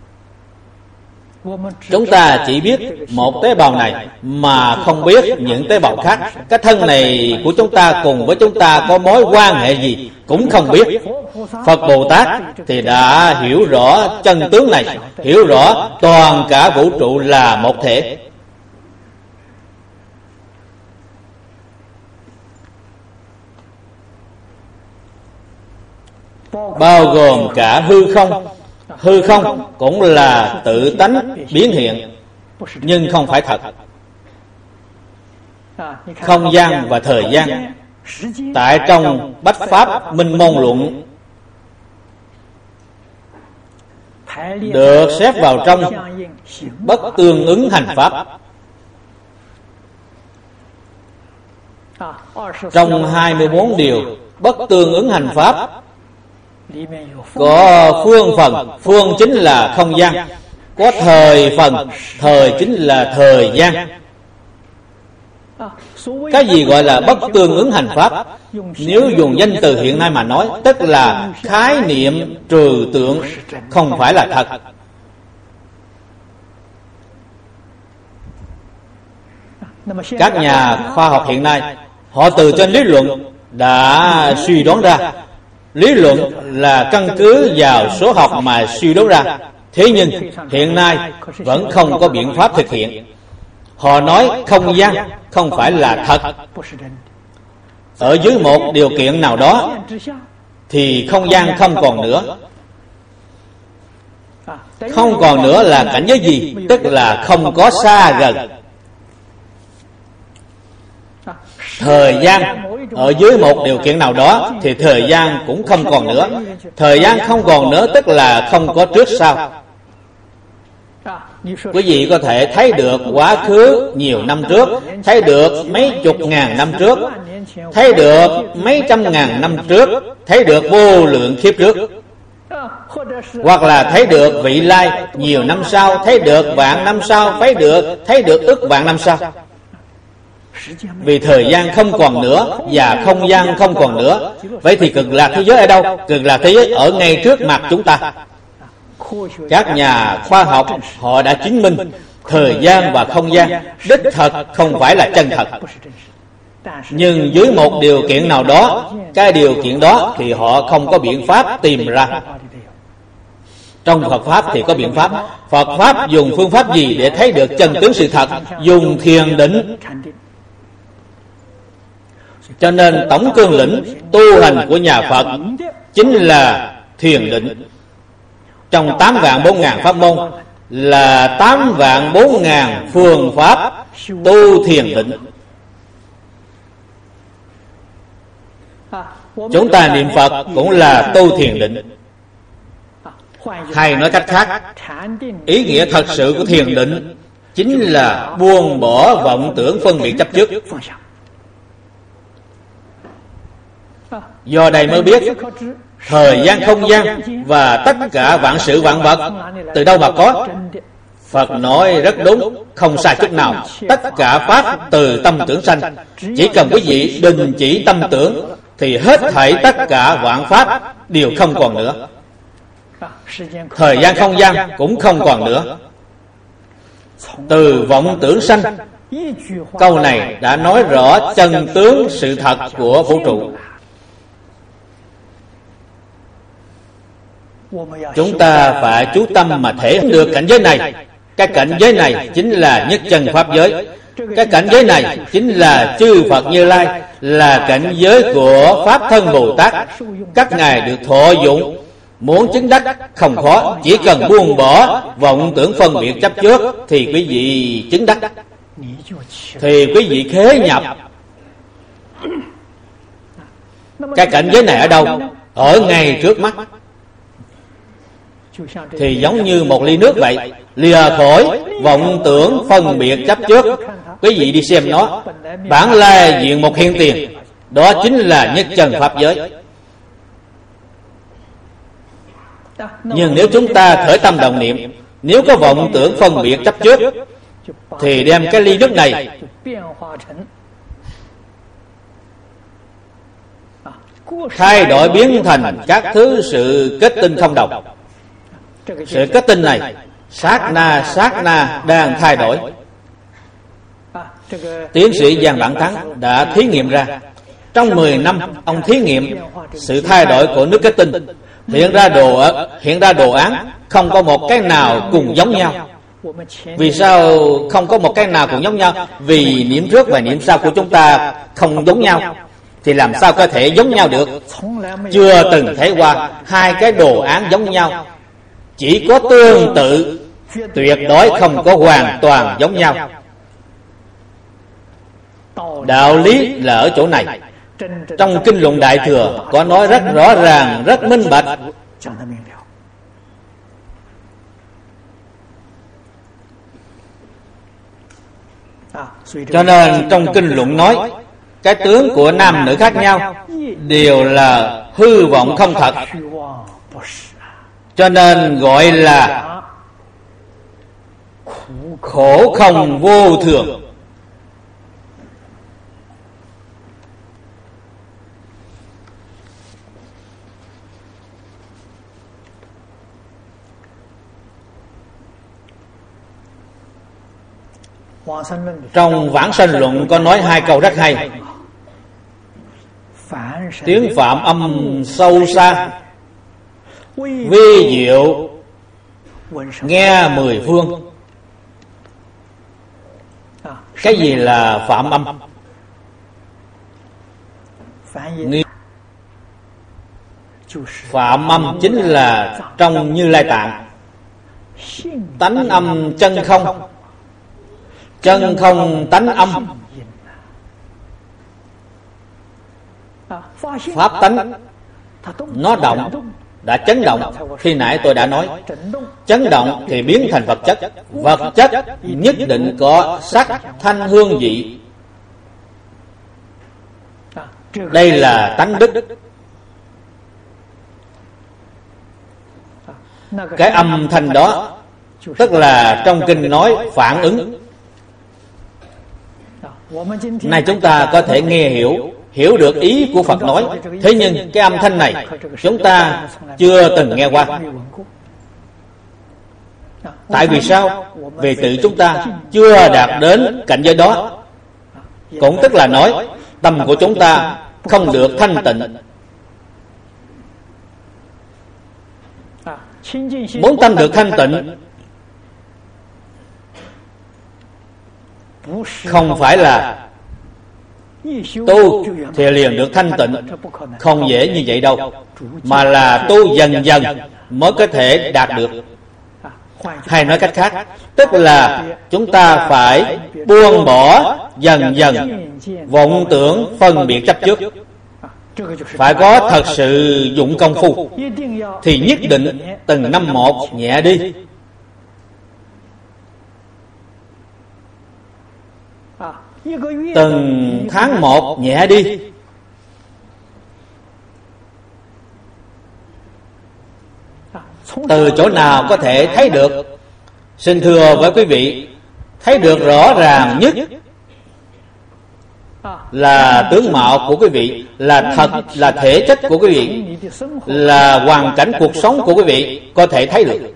Speaker 1: Chúng ta chỉ biết một tế bào này mà không biết những tế bào khác. Cái thân này của chúng ta cùng với chúng ta có mối quan hệ gì cũng không biết. Phật Bồ Tát thì đã hiểu rõ chân tướng này, hiểu rõ toàn cả vũ trụ là một thể. Bao gồm cả hư không. Hư không cũng là tự tánh biến hiện, nhưng không phải thật. Không gian và thời gian tại trong Bách Pháp Minh Môn Luận được xếp vào trong bất tương ứng hành pháp. Trong 24 điều bất tương ứng hành pháp có phương phần, phương chính là không gian, có thời phần, thời chính là thời gian. Cái gì gọi là bất tương ứng hành pháp? Nếu dùng danh từ hiện nay mà nói, tức là khái niệm trừu tượng, không phải là thật. Các nhà khoa học hiện nay, họ từ trên lý luận đã suy đoán ra. Lý luận là căn cứ vào số học mà suy đoán ra. Thế nhưng hiện nay vẫn không có biện pháp thực hiện. Họ nói không gian không phải là thật. Ở dưới một điều kiện nào đó thì không gian không còn nữa. Không còn nữa là cảnh giới gì? Tức là không có xa gần. Thời gian ở dưới một điều kiện nào đó thì thời gian cũng không còn nữa. Thời gian không còn nữa tức là không có trước sau. Quý vị có thể thấy được quá khứ nhiều năm trước, thấy được mấy chục ngàn năm trước, thấy được mấy trăm ngàn năm trước, thấy được vô lượng kiếp trước, hoặc là thấy được vị lai nhiều năm sau, thấy được vạn năm sau, thấy được ức vạn năm sau. Vì thời gian không còn nữa và không gian không còn nữa. Vậy thì cực lạc thế giới ở đâu? Cực lạc thế giới ở ngay trước mặt chúng ta. Các nhà khoa học họ đã chứng minh thời gian và không gian đích thật không phải là chân thật. Nhưng dưới một điều kiện nào đó, cái điều kiện đó thì họ không có biện pháp tìm ra. Trong Phật Pháp thì có biện pháp. Phật Pháp dùng phương pháp gì để thấy được chân tướng sự thật? Dùng thiền định. Cho nên tổng cương lĩnh tu hành của nhà Phật chính là thiền định. Trong 8.400.000 pháp môn là 8.400.000 phương pháp tu thiền định. Chúng ta niệm Phật cũng là tu thiền định. Hay nói cách khác, ý nghĩa thật sự của thiền định chính là buông bỏ vọng tưởng phân biệt chấp trước. Do đây mới biết thời gian không gian và tất cả vạn sự vạn vật từ đâu mà có. Phật nói rất đúng, không sai chút nào. Tất cả pháp từ tâm tưởng sanh. Chỉ cần quý vị đình chỉ tâm tưởng thì hết thảy tất cả vạn pháp đều không còn nữa. Thời gian không gian cũng không còn nữa. Từ vọng tưởng sanh, câu này đã nói rõ chân tướng sự thật của vũ trụ. Chúng ta phải chú tâm mà thể được cảnh giới này. Cái cảnh giới này chính là nhất chân pháp giới. Cái cảnh giới này chính là chư Phật Như Lai, là cảnh giới của Pháp Thân Bồ Tát. Các ngài được thọ dụng. Muốn chứng đắc không khó, chỉ cần buông bỏ vọng tưởng phân biệt chấp trước thì quý vị chứng đắc. Thì quý vị khế nhập. Cái cảnh giới này ở đâu? Ở ngay trước mắt. Thì giống như một ly nước vậy, lìa khỏi vọng tưởng phân biệt chấp trước. Quý vị đi xem nó, bản lai diện một hiện tiền, đó chính là nhất chân pháp giới. Nhưng nếu chúng ta khởi tâm động niệm, nếu có vọng tưởng phân biệt chấp trước, thì đem cái ly nước này thay đổi biến thành các thứ sự kết tinh không đồng. Sự kết tinh này sát na đang thay đổi. Tiến sĩ Giang Bản Thắng đã thí nghiệm ra. Trong 10 năm ông thí nghiệm sự thay đổi của nước kết tinh, hiện ra đồ án không có một cái nào cùng giống nhau. Vì sao không có một cái nào cùng giống nhau? Vì niệm trước và niệm sau của chúng ta không giống nhau, thì làm sao có thể giống nhau được? Chưa từng thấy qua hai cái đồ án giống nhau. Chỉ có tương tự, tuyệt đối không có hoàn toàn giống nhau. Đạo lý là ở chỗ này. Trong Kinh Luận Đại Thừa có nói rất rõ ràng, rất minh bạch. Cho nên trong Kinh Luận nói cái tướng của nam nữ khác nhau đều là hư vọng không thật. Cho nên gọi là khổ không vô thường. Trong Vãng Sanh Luận có nói hai câu rất hay: tiếng Phạm âm sâu xa, vi diệu nghe mười phương. Cái gì là Phạm âm? Phạm âm chính là trong Như Lai Tạng, tánh âm chân không, chân không tánh âm. Pháp tánh nó động, đã chấn động. Khi nãy tôi đã nói, chấn động thì biến thành vật chất. Vật chất nhất định có sắc, thanh, hương, vị. Đây là tánh đức. Cái âm thanh đó tức là trong kinh nói phản ứng. Nay chúng ta có thể nghe hiểu được ý của Phật nói. Thế nhưng cái âm thanh này chúng ta chưa từng nghe qua. Tại vì sao? Vì tự chúng ta chưa đạt đến cảnh giới đó. Cũng tức là nói tâm của chúng ta không được thanh tịnh. Muốn tâm được thanh tịnh, không phải là tu thì liền được thanh tịnh, không dễ như vậy đâu, mà là tu dần dần mới có thể đạt được. Hay nói cách khác, tức là chúng ta phải buông bỏ dần dần vọng tưởng phân biệt chấp trước. Phải có thật sự dụng công phu, thì nhất định từng năm một nhẹ đi. Từng tháng một nhẹ đi. Từ chỗ nào có thể thấy được? Xin thưa với quý vị, thấy được rõ ràng nhất là tướng mạo của quý vị, là thật, là thể chất của quý vị, là hoàn cảnh cuộc sống của quý vị có thể thấy được.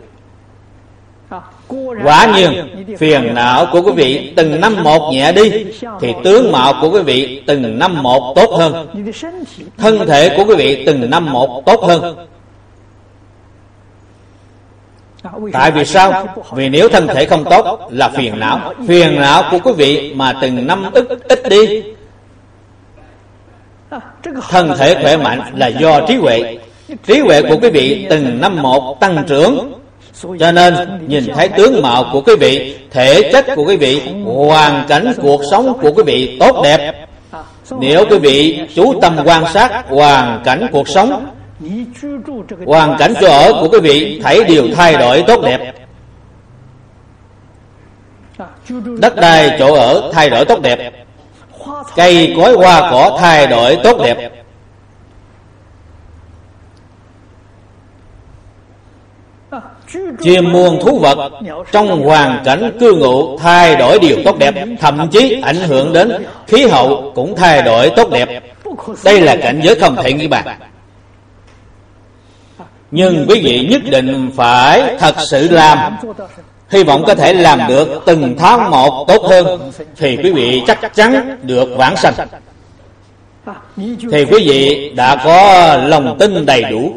Speaker 1: Quả nhiên phiền não của quý vị từng năm một nhẹ đi, thì tướng mạo của quý vị từng năm một tốt hơn, thân thể của quý vị từng năm một tốt hơn. Tại vì sao? Vì nếu thân thể không tốt là phiền não của quý vị mà từng năm ít đi. Thân thể khỏe mạnh là do trí huệ của quý vị từng năm một tăng trưởng. Cho nên nhìn thấy tướng mạo của quý vị, thể chất của quý vị, hoàn cảnh cuộc sống của quý vị tốt đẹp. Nếu quý vị chú tâm quan sát hoàn cảnh cuộc sống, hoàn cảnh chỗ ở của quý vị thấy đều thay đổi tốt đẹp. Đất đai chỗ ở thay đổi tốt đẹp, cây cối hoa cỏ thay đổi tốt đẹp. Chim muôn thú vật trong hoàn cảnh cư ngụ thay đổi điều tốt đẹp, thậm chí ảnh hưởng đến khí hậu cũng thay đổi tốt đẹp. Đây là cảnh giới không thể nghĩ bàn. Nhưng quý vị nhất định phải thật sự làm. Hy vọng có thể làm được từng tháng một tốt hơn, thì quý vị chắc chắn được vãng sanh. Thì quý vị đã có lòng tin đầy đủ.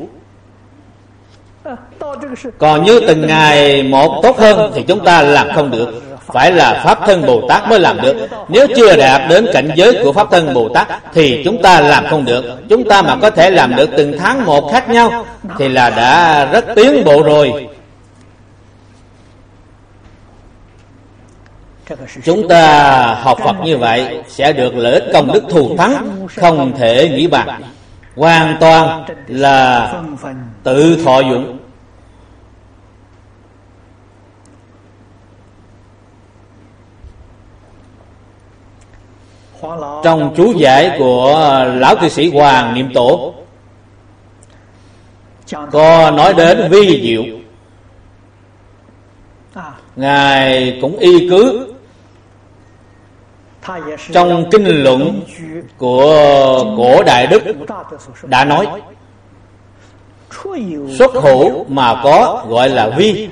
Speaker 1: Còn như từng ngày một tốt hơn thì chúng ta làm không được. Phải là Pháp Thân Bồ Tát mới làm được. Nếu chưa đạt đến cảnh giới của Pháp Thân Bồ Tát thì chúng ta làm không được. Chúng ta mà có thể làm được từng tháng một khác nhau thì là đã rất tiến bộ rồi. Chúng ta học Phật như vậy sẽ được lợi ích công đức thù thắng không thể nghĩ bàn, hoàn toàn là tự thọ dụng. Trong chú giải của lão cư sĩ Hoàng Niệm Tổ có nói đến vi diệu. Ngài cũng y cứ trong kinh luận của cổ Đại Đức đã nói, xuất hữu mà có gọi là vi.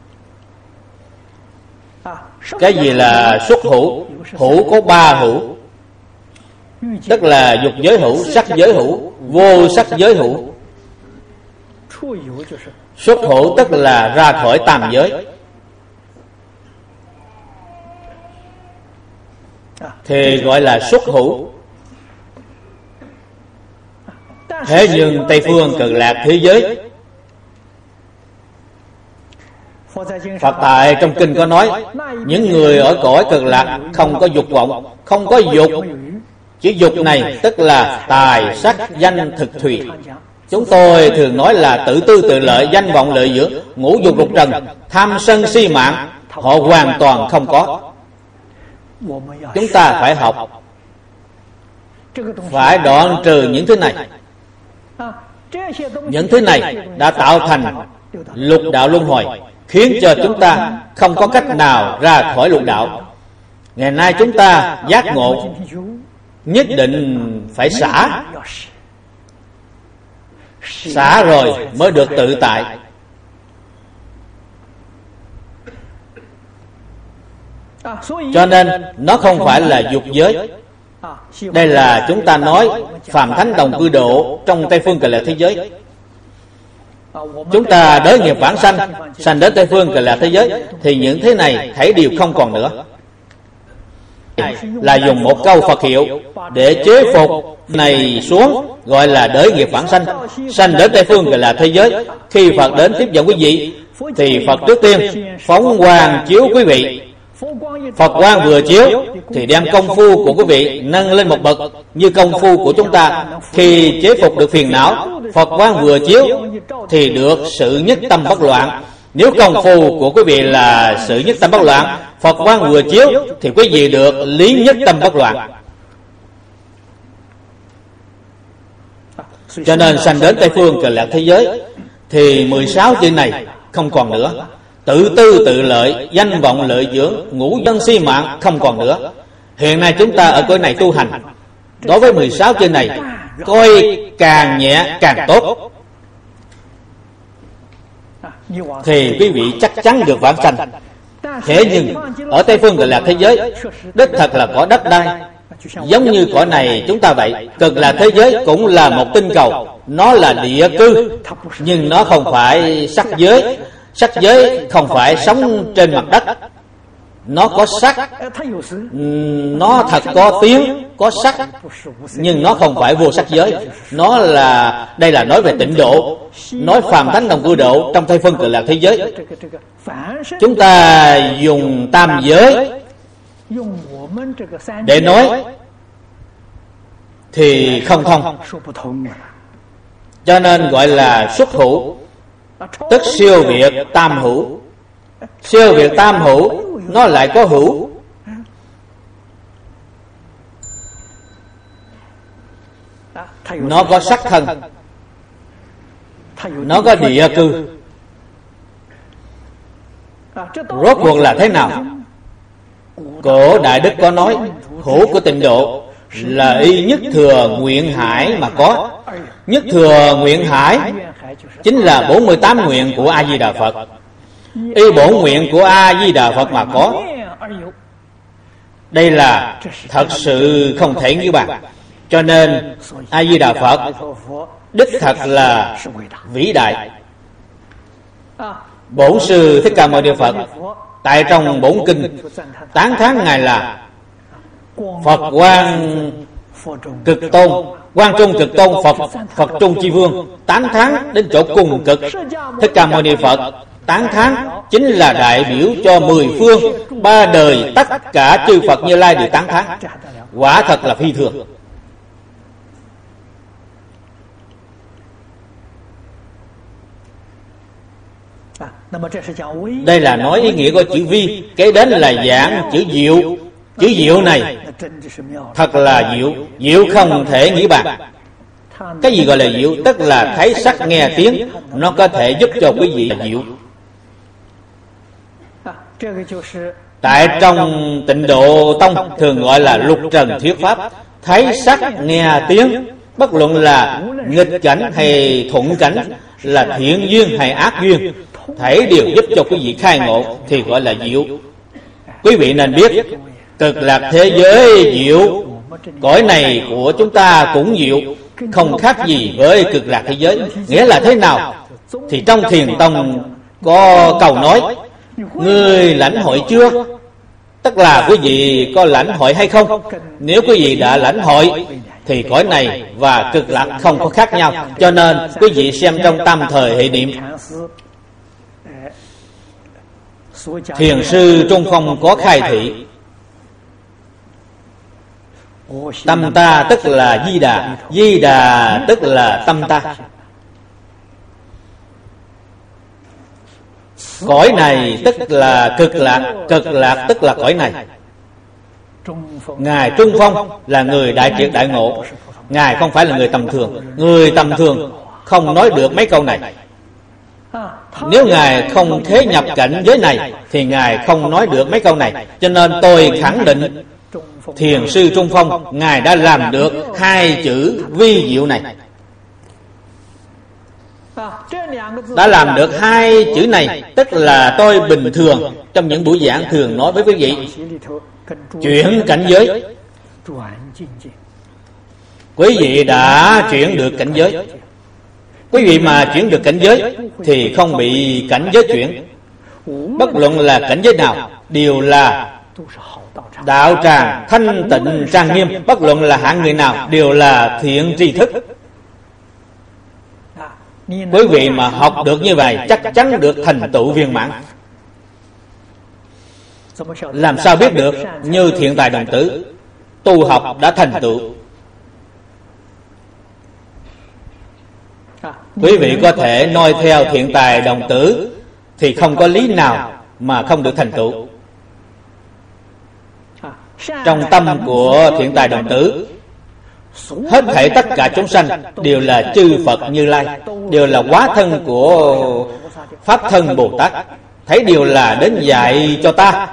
Speaker 1: Cái gì là xuất hữu? Hữu có ba hữu, tức là dục giới hữu, sắc giới hữu, vô sắc giới hữu. Xuất hữu tức là ra khỏi tam giới, thì gọi là xuất hữu. Thế nhưng Tây phương Cực Lạc thế giới, Phật tại trong kinh có nói, những người ở cõi Cực Lạc không có dục vọng, không có dục. Chữ dục này tức là tài sắc danh thực thùy. Chúng tôi thường nói là tự tư tự lợi, danh vọng lợi dưỡng, ngũ dục lục trần, tham sân si mạng, họ hoàn toàn không có. Chúng ta phải học, phải đoạn trừ những thứ này. Những thứ này đã tạo thành lục đạo luân hồi, khiến cho chúng ta không có cách nào ra khỏi lục đạo. Ngày nay chúng ta giác ngộ, nhất định phải xả. Xả rồi mới được tự tại. Cho nên nó không phải là dục giới. Đây là chúng ta nói phàm thánh đồng cư độ trong Tây phương Cực Lạc thế giới. Chúng ta đới nghiệp vãng sanh, sanh đến Tây phương Cực Lạc thế giới, thì những thế này thảy đều không còn nữa. Là dùng một câu Phật hiệu để chế phục này xuống, gọi là đới nghiệp vãng sanh, sanh đến Tây phương Cực Lạc thế giới. Khi Phật đến tiếp dẫn quý vị, thì Phật trước tiên phóng quang chiếu quý vị. Phật quang vừa chiếu thì đem công phu của quý vị nâng lên một bậc, như công phu của chúng ta khi chế phục được phiền não. Phật quang vừa chiếu thì được sự nhất tâm bất loạn. Nếu công phu của quý vị là sự nhất tâm bất loạn, Phật quang vừa chiếu thì quý vị được lý nhất tâm bất loạn. Cho nên sanh đến Tây phương Cực Lạc thế giới thì 16 chữ này không còn nữa. Tự tư tự lợi, danh vọng lợi dưỡng, ngũ dân si mạng không còn nữa. Hiện nay chúng ta ở cõi này tu hành, đối với 16 chữ này coi càng nhẹ càng tốt, thì quý vị chắc chắn được vãng sanh. Thế nhưng ở Tây phương Cực Lạc thế giới đích thật là có đất đai, giống như cõi này chúng ta vậy. Cực Lạc thế giới cũng là một tinh cầu, nó là địa cư, nhưng nó không phải sắc giới. Sắc giới không phải sống trên mặt đất. Nó có sắc, nó thật có tiếng, có sắc, nhưng nó không phải vô sắc giới. Nó là, đây là nói về tịnh độ, nói phàm thánh đồng cư độ trong Tây phương Cực Lạc thế giới. Chúng ta dùng tam giới để nói thì không thông, cho nên gọi là xuất hữu, tức siêu việt tam hữu. Siêu việt tam hữu nó lại có hữu. Nó có sắc thân, nó có địa cư. Rốt cuộc là thế nào? Cổ Đại Đức có nói, hữu của tịnh độ là y nhất thừa nguyện hải mà có. Nhất thừa nguyện hải chính là 48 nguyện của A Di Đà Phật. Y bổn nguyện của A Di Đà Phật mà có. Đây là thật sự không thể nghĩ bàn. Cho nên A Di Đà Phật đích thật là vĩ đại. Bổn sư Thích Ca Mâu Ni Phật tại trong bổn kinh tán thán ngài là Phật Quang Cực Tôn, Quang Trung Cực Tôn, Phật Trung Chi Vương. Tán thán đến chỗ cùng cực. Thích Ca Mâu Ni Phật tán thán chính là đại biểu cho 10 phương 3 đời, tất cả chư Phật Như Lai đều tán thán. Quả thật là phi thường. Đây là nói ý nghĩa của chữ vi. Kế đến là giảng chữ diệu. Chữ diệu này thật là diệu, diệu không thể nghĩ bàn. Cái gì gọi là diệu? Tức là thấy sắc nghe tiếng, nó có thể giúp cho quý vị là diệu. Tại trong Tịnh Độ Tông thường gọi là lục trần thuyết pháp. Thấy sắc nghe tiếng, bất luận là nghịch cảnh hay thuận cảnh, là thiện duyên hay ác duyên, thể đều giúp cho quý vị khai ngộ thì gọi là diệu. Quý vị nên biết, cực lạc thế giới diệu, cõi này của chúng ta cũng diệu, không khác gì với cực lạc thế giới. Nghĩa là thế nào? Thì trong Thiền Tông có câu nói, ngươi lãnh hội chưa? Tức là quý vị có lãnh hội hay không? Nếu quý vị đã lãnh hội thì cõi này và cực lạc không có khác nhau. Cho nên quý vị xem trong tam thời hệ niệm, Thiền sư Trung Phong có khai thị, tâm ta tức là Di Đà, Di Đà tức là tâm ta. Cõi này tức là cực lạc, cực lạc tức là cõi này. Ngài Trung Phong là người đại triệt đại ngộ. Ngài không phải là người tầm thường. Người tầm thường không nói được mấy câu này. Nếu Ngài không thế nhập cảnh giới này thì Ngài không nói được mấy câu này. Cho nên tôi khẳng định Thiền sư Trung Phong Ngài đã làm được hai chữ vi diệu này. Đã làm được hai chữ này, tức là tôi bình thường trong những buổi giảng thường nói với quý vị, chuyển cảnh giới. Quý vị đã chuyển được cảnh giới. Quý vị mà chuyển được cảnh giới thì không bị cảnh giới chuyển. Bất luận là cảnh giới nào đều là đạo tràng thanh tịnh trang nghiêm. Bất luận là hạng người nào đều là thiện tri thức. Quý vị mà học được như vậy chắc chắn được thành tựu viên mãn. Làm sao biết được? Như Thiện Tài Đồng Tử tu học đã thành tựu. Quý vị có thể noi theo Thiện Tài Đồng Tử thì không có lý nào mà không được thành tựu. Trong tâm của Thiện Tài Đồng Tử, hết thảy tất cả chúng sanh đều là chư Phật Như Lai, đều là hóa thân của Pháp Thân Bồ Tát, thấy đều là đến dạy cho ta.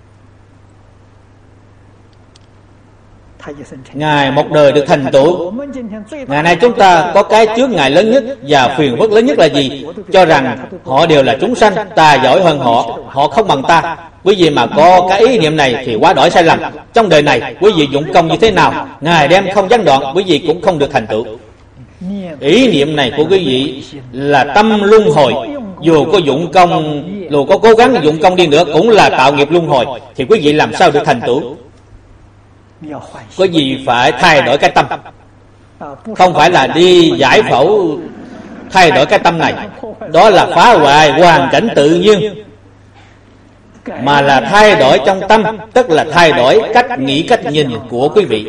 Speaker 1: Ngài một đời được thành tựu. Ngày nay chúng ta có cái chướng ngại lớn nhất và phiền phức lớn nhất là gì? Cho rằng họ đều là chúng sanh, ta giỏi hơn họ, họ không bằng ta. Quý vị mà có cái ý niệm này thì quá đổi sai lầm. Trong đời này quý vị dụng công như thế nào, Ngài đem không gián đoạn, quý vị cũng không được thành tựu. Ý niệm này của quý vị là tâm luân hồi. Dù có dụng công, dù có cố gắng dụng công đi nữa cũng là tạo nghiệp luân hồi, thì quý vị làm sao được thành tựu? Quý vị phải thay đổi cái tâm. Không phải là đi giải phẫu thay đổi cái tâm này, đó là phá hoại hoàn cảnh tự nhiên, mà là thay đổi trong tâm, tức là thay đổi cách nghĩ, cách nhìn của quý vị,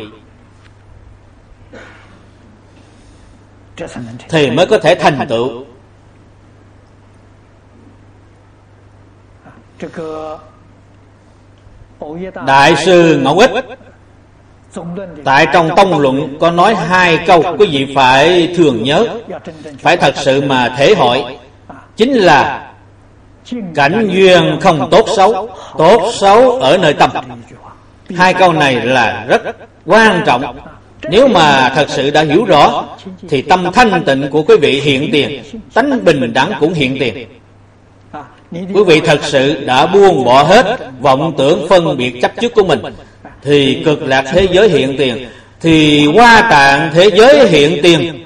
Speaker 1: thì mới có thể thành tựu. Đại sư Ngẫu Ích tại trong tông luận có nói hai câu quý vị phải thường nhớ, phải thật sự mà thể hội. Chính là cảnh duyên không tốt xấu, tốt xấu ở nơi tâm. Hai câu này là rất quan trọng. Nếu mà thật sự đã hiểu rõ thì tâm thanh tịnh của quý vị hiện tiền, tánh bình đẳng cũng hiện tiền. Quý vị thật sự đã buông bỏ hết vọng tưởng phân biệt chấp trước của mình, thì cực lạc thế giới hiện tiền, thì Hoa Tạng thế giới hiện tiền.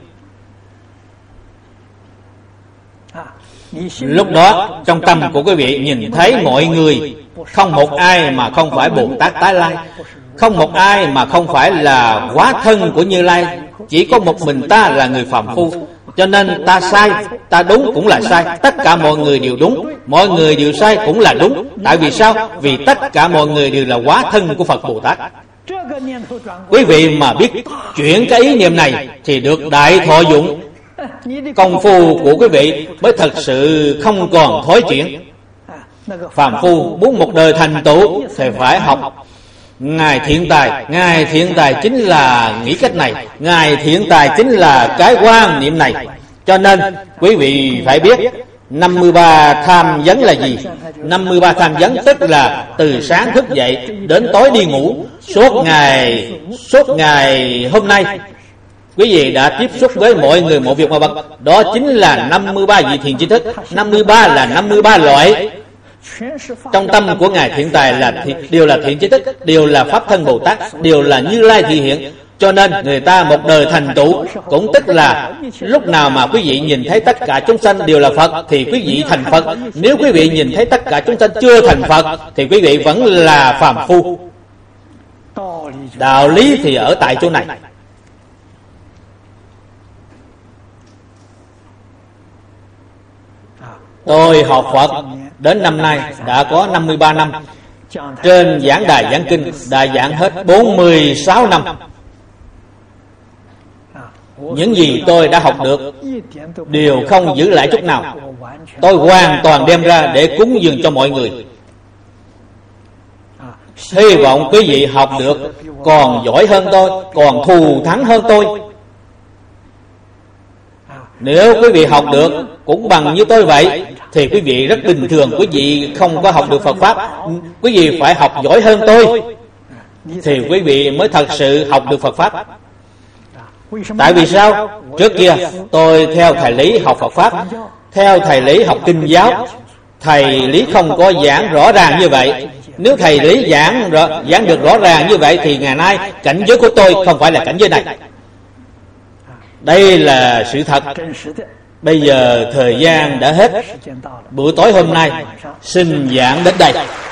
Speaker 1: Lúc đó trong tâm của quý vị nhìn thấy mọi người, không một ai mà không phải Bồ Tát Tái Lai, không một ai mà không phải là hóa thân của Như Lai. Chỉ có một mình ta là người phàm phu. Cho nên ta sai, ta đúng cũng là sai. Tất cả mọi người đều đúng, mọi người đều sai cũng là đúng. Tại vì sao? Vì tất cả mọi người đều là hóa thân của Phật Bồ Tát. Quý vị mà biết chuyển cái ý niệm này thì được đại thọ dụng. Công phu của quý vị mới thật sự không còn thối chuyển. Phàm phu muốn một đời thành tựu thì phải học Ngài thiện tài chính là nghĩ cách này, Ngài thiện tài chính là cái quan niệm này. Cho nên quý vị phải biết 53 tham vấn là gì? 53 tham vấn tức là từ sáng thức dậy đến tối đi ngủ, suốt ngày hôm nay quý vị đã tiếp xúc với mọi người mọi việc mọi vật. Đó chính là 53 vị thiện tri thức. 53 là 53 loại. Trong tâm của Ngài thiện tài đều là thiện tri thức, đều là Pháp Thân Bồ Tát, đều là Như Lai thị hiện. Cho nên người ta một đời thành tựu, cũng tức là lúc nào mà quý vị nhìn thấy tất cả chúng sanh đều là Phật thì quý vị thành Phật. Nếu quý vị nhìn thấy tất cả chúng sanh chưa thành Phật thì quý vị vẫn là phàm phu. Đạo lý thì ở tại chỗ này. Tôi học Phật đến năm nay đã có 53 năm. Trên giảng đài giảng kinh đã giảng hết 46 năm. Những gì tôi đã học được đều không giữ lại chút nào. Tôi hoàn toàn đem ra để cúng dường cho mọi người. Hy vọng quý vị học được còn giỏi hơn tôi, còn thù thắng hơn tôi. Nếu quý vị học được cũng bằng như tôi vậy thì quý vị rất bình thường. Quý vị không có học được Phật Pháp. Quý vị phải học giỏi hơn tôi thì quý vị mới thật sự học được Phật Pháp. Tại vì sao? Trước kia tôi theo thầy Lý học Phật Pháp, theo thầy Lý học kinh giáo. Thầy Lý không có giảng rõ ràng như vậy. Nếu thầy Lý giảng được rõ ràng như vậy thì ngày nay cảnh giới của tôi không phải là cảnh giới này. Đây là sự thật. Bây giờ thời gian đã hết. Buổi tối hôm nay xin giảng đến đây.